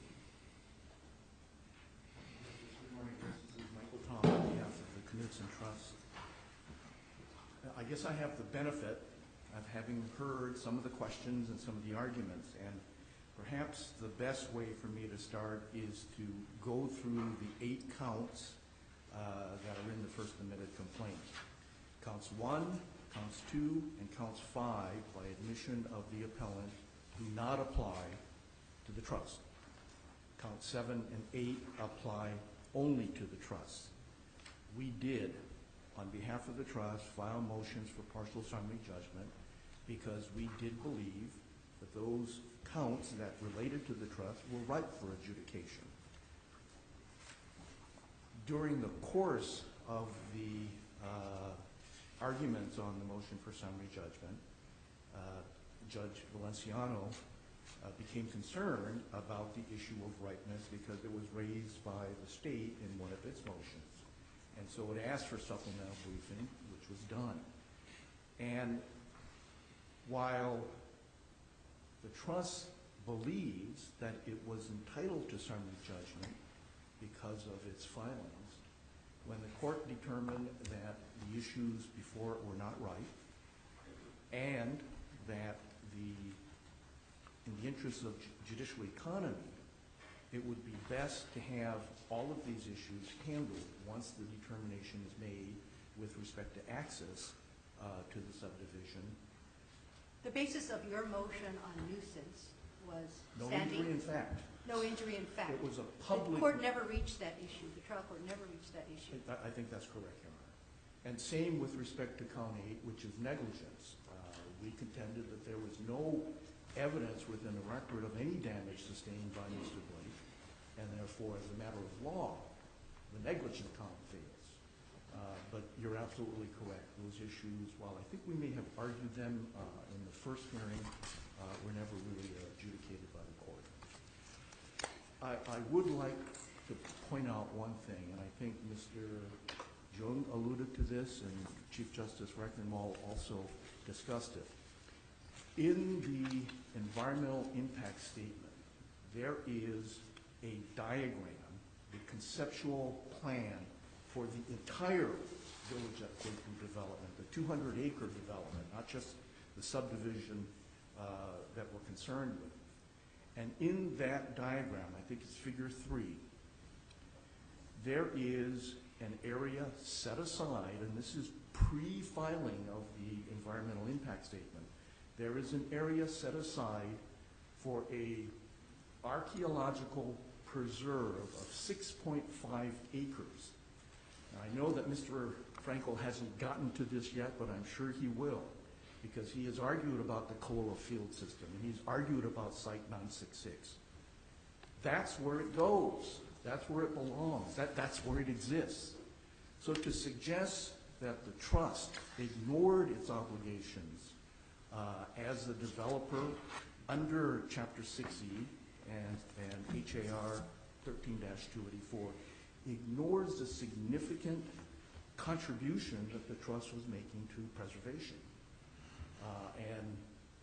Good morning. This is Michael Tom on behalf of the Knudsen Trust. I guess I have the benefit of having heard some of the questions and some of the arguments, and perhaps the best way for me to start is to go through the eight counts uh, that are in the first amended complaint. Counts one, counts two, and counts five, by admission of the appellant, do not apply to the trust. Count seven and eight apply only to the trust. We did, on behalf of the trust, file motions for partial summary judgment because we did believe that those counts that related to the trust were ripe for adjudication. During the course of the uh, arguments on the motion for summary judgment, uh, Judge Valenciano uh, became concerned about the issue of ripeness because it was raised by the state in one of its motions. And so it asked for supplemental briefing, which was done. And while the trust believes that it was entitled to summary judgment because of its filings, when the court determined that the issues before it were not right and that the, in the interest of judicial economy, it would be best to have all of these issues handled once the determination is made with respect to access uh, to the subdivision. The basis of your motion on nuisance was No standing? injury in fact. No injury in fact. It was a The public. court never reached that issue. The trial court never reached that issue. I, I think that's correct, Your Honor. And same with respect to count eight, which is negligence. Uh, we contended that there was no evidence within the record of any damage sustained by Mister Blake, and therefore, as a matter of law, the negligence count fails. Uh, but you're absolutely correct. Those issues, while I think we may have argued them uh, in the first hearing, uh, were never really uh, adjudicated by the court. I, I would like to point out one thing, and I think Mister Jung alluded to this, and Chief Justice Recknenwald also discussed it. In the environmental impact statement, there is a diagram, the conceptual plan for the entire Village at Quaker development, the two hundred acre development, not just the subdivision uh, that we're concerned with. And in that diagram, I think it's figure three, there is an area set aside, and this is pre-filing of the environmental impact statement. There is an area set aside for a archaeological preserve of six point five acres. Now, I know that Mister Frankel hasn't gotten to this yet, but I'm sure he will, because he has argued about the Koloa field system, and he's argued about Site nine six six. That's where it goes. That's where it belongs. That, that's where it exists. So to suggest that the trust ignored its obligations uh, as a developer under Chapter six E and, and H A R thirteen dash two eighty-four ignores the significant contribution that the trust was making to preservation. Uh, and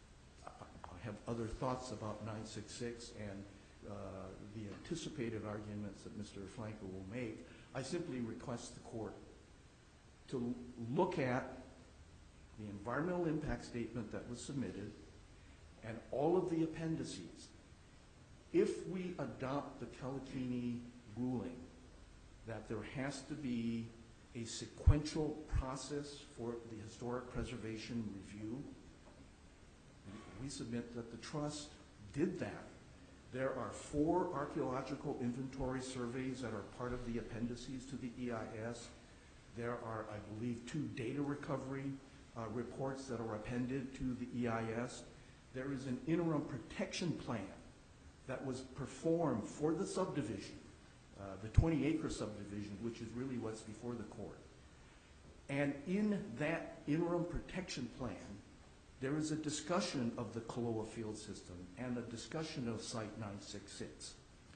I have other thoughts about nine six six and uh, the anticipated arguments that Mister Franco will make. I simply request the court to look at the environmental impact statement that was submitted and all of the appendices. If we adopt the Callicini ruling that there has to be a sequential process for the historic preservation review, we submit that the trust did that. There are four archaeological inventory surveys that are part of the appendices to the E I S. There are, I believe, two data recovery uh, reports that are appended to the E I S. There is an interim protection plan that was performed for the subdivision, uh, the twenty acre subdivision, which is really what's before the court. And in that interim protection plan, there is a discussion of the Kaloa field system and a discussion of Site nine six six.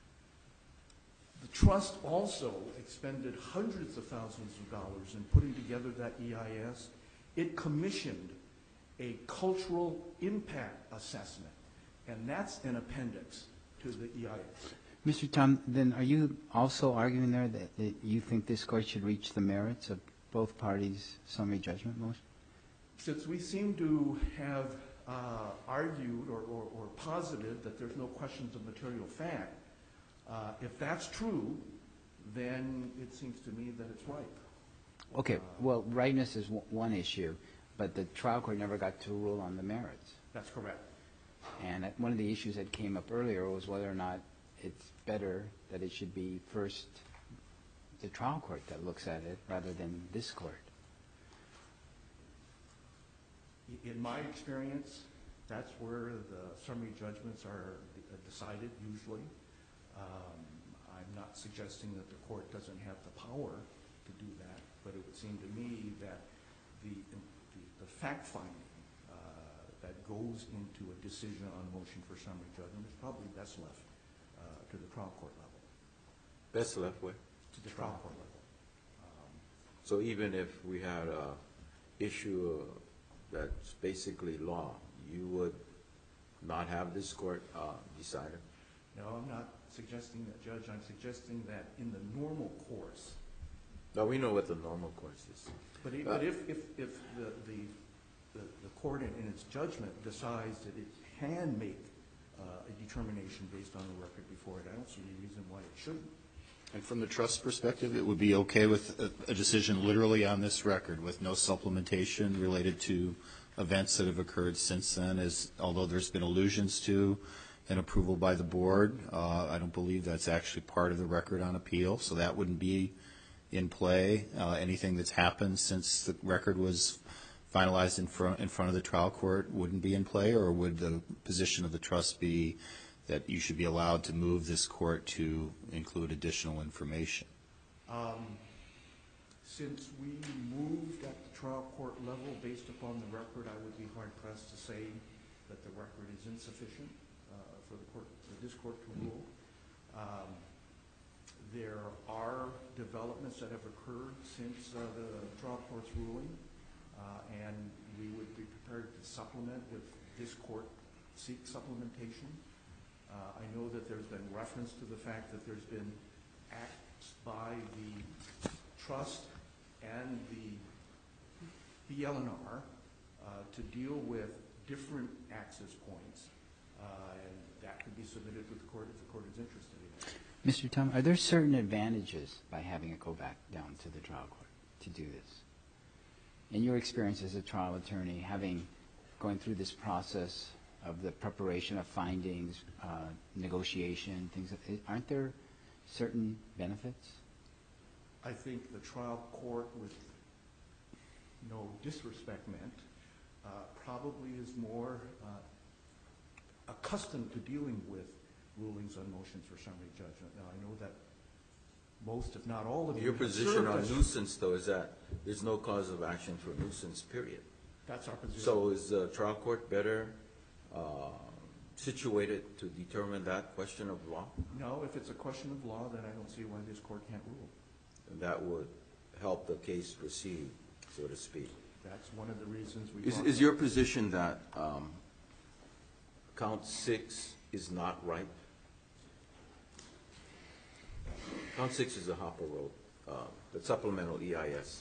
The trust also expended hundreds of thousands of dollars in putting together that E I S. It commissioned a cultural impact assessment, and that's an appendix to the E I S. Mister Tom, then are you also arguing there that, that you think this court should reach the merits of both parties' summary judgment motion? Since we seem to have uh, argued or, or, or posited that there's no questions of material fact, uh, if that's true, then it seems to me that it's right. Okay, well, rightness is w- one issue, but the trial court never got to rule on the merits. That's correct. And that- one of the issues that came up earlier was whether or not it's better that it should be first the trial court that looks at it rather than this court. In my experience, that's where the summary judgments are decided usually. Um, I'm not suggesting that the court doesn't have the power to do that, but it would seem to me that the, the, the fact finding uh, that goes into a decision on motion for summary judgment is probably best left uh, to the trial court level. Best left where? To the trial court level. Um, So even if we had a issue uh, that's basically law, you would not have this court uh, decide it? no, I'm not suggesting that, Judge. I'm suggesting that in the normal course. No, we know what the normal course is. But, i- but if, if, if the, the, the the court in in its judgment decides that it can make uh, a determination based on the record before it, I don't see any reason why it shouldn't. And from the trust perspective, it would be okay with a, a decision literally on this record with no supplementation related to events that have occurred since then, as although there's been allusions to an approval by the board. Uh, I don't believe that's actually part of the record on appeal, so that wouldn't be in play. Uh, anything that's happened since the record was finalized in front, in front of the trial court wouldn't be in play, or would the position of the trust be that you should be allowed to move this court to include additional information? Um, Since we moved at the trial court level based upon the record, I would be hard pressed to say that the record is insufficient uh, for the court, for this court to rule. Um, There are developments that have occurred since uh, the trial court's ruling, uh, and we would be prepared to supplement if this court seeks supplementation. Uh, I know that there's been reference to the fact that there's been acts by the trust and the B L N R uh, to deal with different access points, uh, and that could be submitted to the court if the court is interested in it. Mister Tom, are there certain advantages by having it go back down to the trial court to do this? In your experience as a trial attorney, having going through this process of the preparation of findings, uh, negotiation, things, aren't there certain benefits? I think the trial court, with no disrespect meant, uh, probably is more uh, accustomed to dealing with rulings on motions for summary judgment. Now, I know that most, if not all of you. Your have position served on as- nuisance, though, is that there's no cause of action for nuisance, period. That's our position. So is the trial court better uh, situated to determine that question of law? No, if it's a question of law, then I don't see why this court can't rule. And that would help the case proceed, so to speak. That's one of the reasons we. Is, brought is it. your position that um, count six is not right? Count six is a Hopper Road, uh, the supplemental E I S.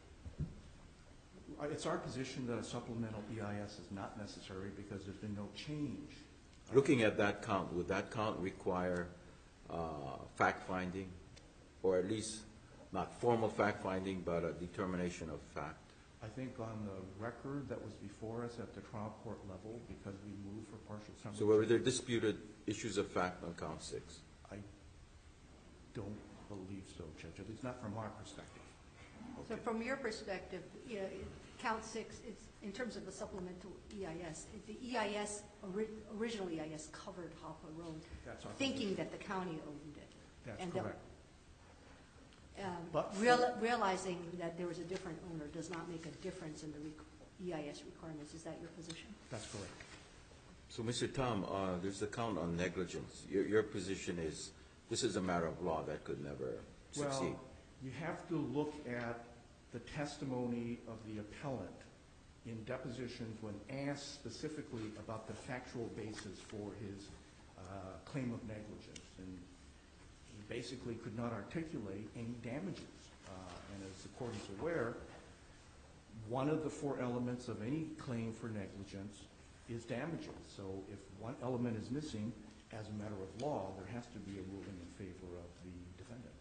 Uh, It's our position that a supplemental E I S is not necessary because there's been no change. Looking at that count, would that count require uh, fact-finding, or at least not formal fact-finding, but a determination of fact? I think on the record that was before us at the trial court level, because we moved for partial summary. So were there disputed issues of fact on count six? I don't believe so, Judge, at least not from our perspective. So from your perspective, you know, count six, it's, in terms of the supplemental E I S, it- the E I S, ori- original E I S covered Hopper Road, That's our thinking position. that the county owned it. That's and that- correct. Um, But- real- Realizing that there was a different owner does not make a difference in the rec- E I S requirements. Is that your position? That's correct. So, Mister Tom, uh, there's a count on negligence. Your, your position is this is a matter of law that could never succeed. Well, you have to look at the testimony of the appellant in depositions when asked specifically about the factual basis for his uh, claim of negligence. And he basically could not articulate any damages. Uh, and as the court is aware, one of the four elements of any claim for negligence is damages. So if one element is missing, as a matter of law, there has to be a ruling in favor of the defendant.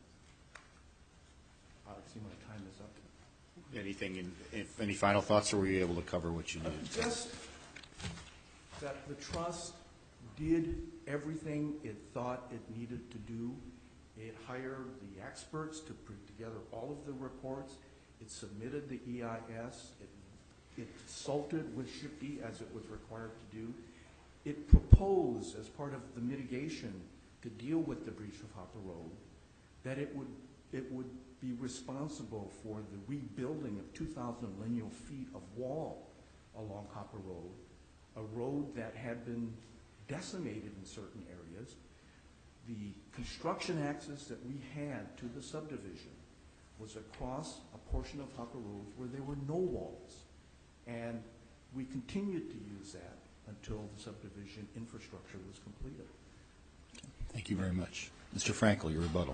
I see my time is up. Anything, in, if, any final thoughts, or were you able to cover what you needed? Just that the trust did everything it thought it needed to do. It hired the experts to put together all of the reports. It submitted the E I S. It, it consulted with S H I P as it was required to do. It proposed, as part of the mitigation to deal with the breach of Hopper Road, that it would, it would be responsible for the rebuilding of two thousand lineal feet of wall along Hopper Road, a road that had been decimated in certain areas. The construction access that we had to the subdivision was across a portion of Hopper Road where there were no walls. And we continued to use that until the subdivision infrastructure was completed. Thank you very much. Mister Frankel, your rebuttal.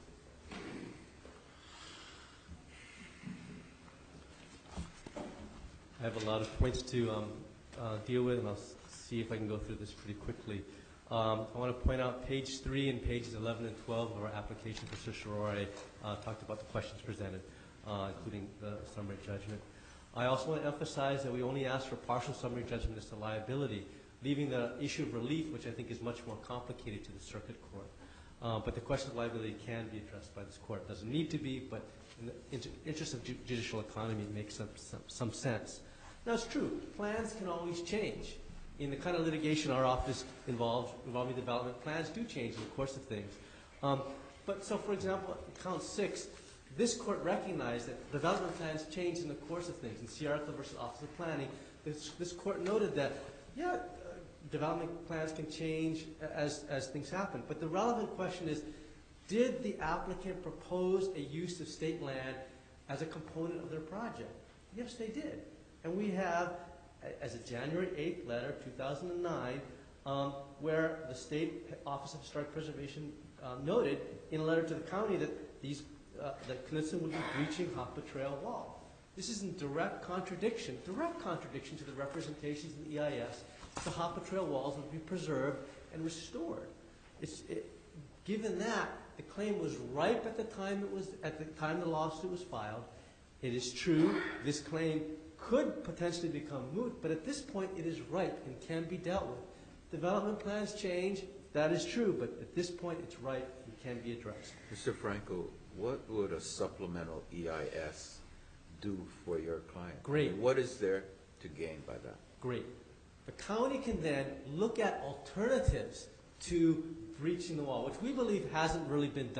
I have a lot of points to um, uh, deal with, and I'll s- see if I can go through this pretty quickly. Um, I want to point out page three and pages eleven and twelve of our application for certiorari uh, talked about the questions presented, uh, including the summary judgment. I also want to emphasize that we only asked for partial summary judgment as to liability, leaving the issue of relief, which I think is much more complicated, to the circuit court. Uh, but the question of liability can be addressed by this court. It doesn't need to be, but in the inter- interest of ju- judicial economy, it makes some, some, some sense. Now, it's true. Plans can always change. In the kind of litigation our office involves, involving development, plans do change in the course of things. Um, but so, for example, count six, this court recognized that development plans change in the course of things. In Sierra Club versus Office of Planning, this, this court noted that, yeah, uh, development plans can change as, as things happen. But the relevant question is, did the applicant propose a use of state land as a component of their project? Yes, they did. And we have, a- as a January eighth letter, two thousand nine, um, where the State Office of Historic Preservation uh, noted in a letter to the county that these uh, that Knudsen would be breaching Hopper Trail Wall. This is in direct contradiction, direct contradiction to the representations in the E I S. The Hopper Trail walls would be preserved and restored. It's, it, given that, the claim was ripe at the time it was at the time the lawsuit was filed. It is true this claim could potentially become moot, but at this point it is ripe and can be dealt with. Development plans change, that is true, but at this point it's ripe and can be addressed. Mister Franco, what would a supplemental E I S do for your client? Great. What is there to gain by that? Great. The county can then look at alternatives to breaching the wall, which we believe hasn't really been done.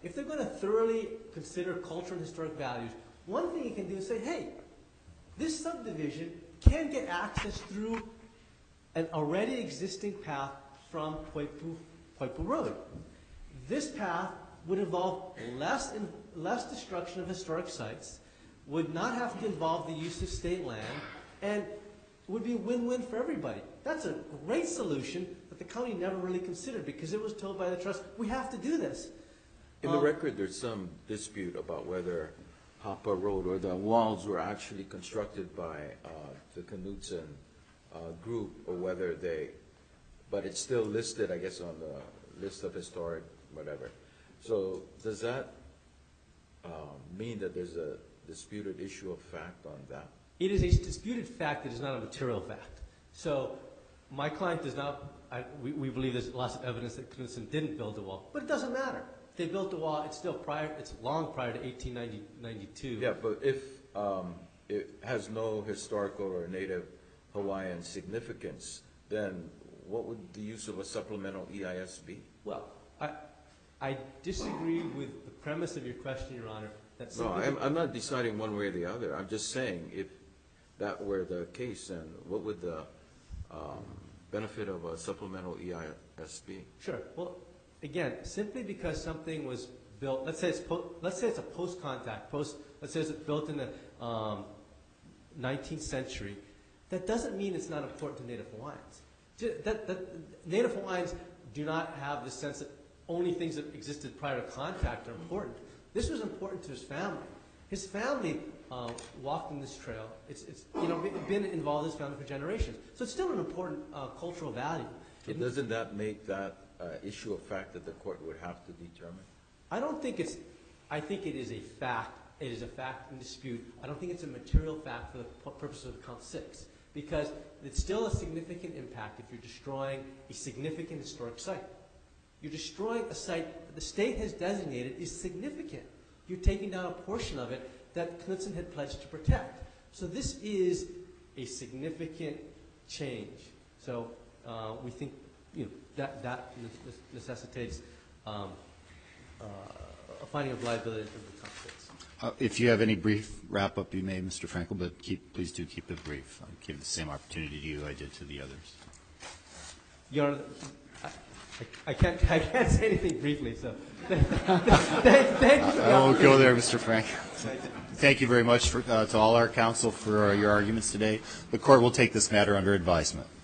if they're going to thoroughly consider cultural and historic values, one thing you can do is say, hey, this subdivision can get access through an already existing path from Poipu, Poipu Road. This path would involve less, in, less destruction of historic sites, would not have to involve the use of state land, and would be a win-win for everybody. That's a great solution that the county never really considered because it was told by the trust, we have to do this. In the record, there's some dispute about whether Hapa Road or the walls were actually constructed by uh, the Knudsen uh, group, or whether they, but it's still listed, I guess, on the list of historic whatever. So does that um, mean that there's a disputed issue of fact on that? It is a disputed fact that is not a material fact. So my client does not, I, we, we believe there's lots of evidence that Knudsen didn't build the wall, but it doesn't matter. If they built the wall, it's still prior, it's long prior to eighteen ninety-two. Yeah, but if um, it has no historical or native Hawaiian significance, then what would the use of a supplemental E I S be? Well, I, I disagree with the premise of your question, Your Honor. That No, I'm, I'm not deciding one way or the other. I'm just saying if that were the case, then what would the um, benefit of a supplemental E I S be? Sure. Well, again, simply because something was built, let's say it's po let's say it's a post-contact, post. Let's say it's built in the um, nineteenth century. That doesn't mean it's not important to Native Hawaiians. That, that, Native Hawaiians do not have the sense that only things that existed prior to contact are important. This was important to his family. His family uh, walked in this trail. It's, it's you know been involved in his family for generations. So it's still an important uh, cultural value. So It, doesn't that make that uh, issue of fact that the court would have to determine? I don't think it's. I think it is a fact. It is a fact in dispute. I don't think it's a material fact for the purpose of count six, because it's still a significant impact if you're destroying a significant historic site. You're destroying a site that the state has designated is significant. You're taking down a portion of it that Knudsen had pledged to protect. So this is a significant change. So uh, we think you know, that, that necessitates um, uh, a finding of liability for the conflicts. Uh, if you have any brief wrap-up you may, Mister Frankel, but keep, please do keep it brief. I'll give the same opportunity to you I did to the others. Your Honor, I, I, I, can't, I can't say anything briefly, so thank, thank you. I won't go there, Mister Frankel. Thank you very much for, uh, to all our counsel for uh, your arguments today. The court will take this matter under advisement.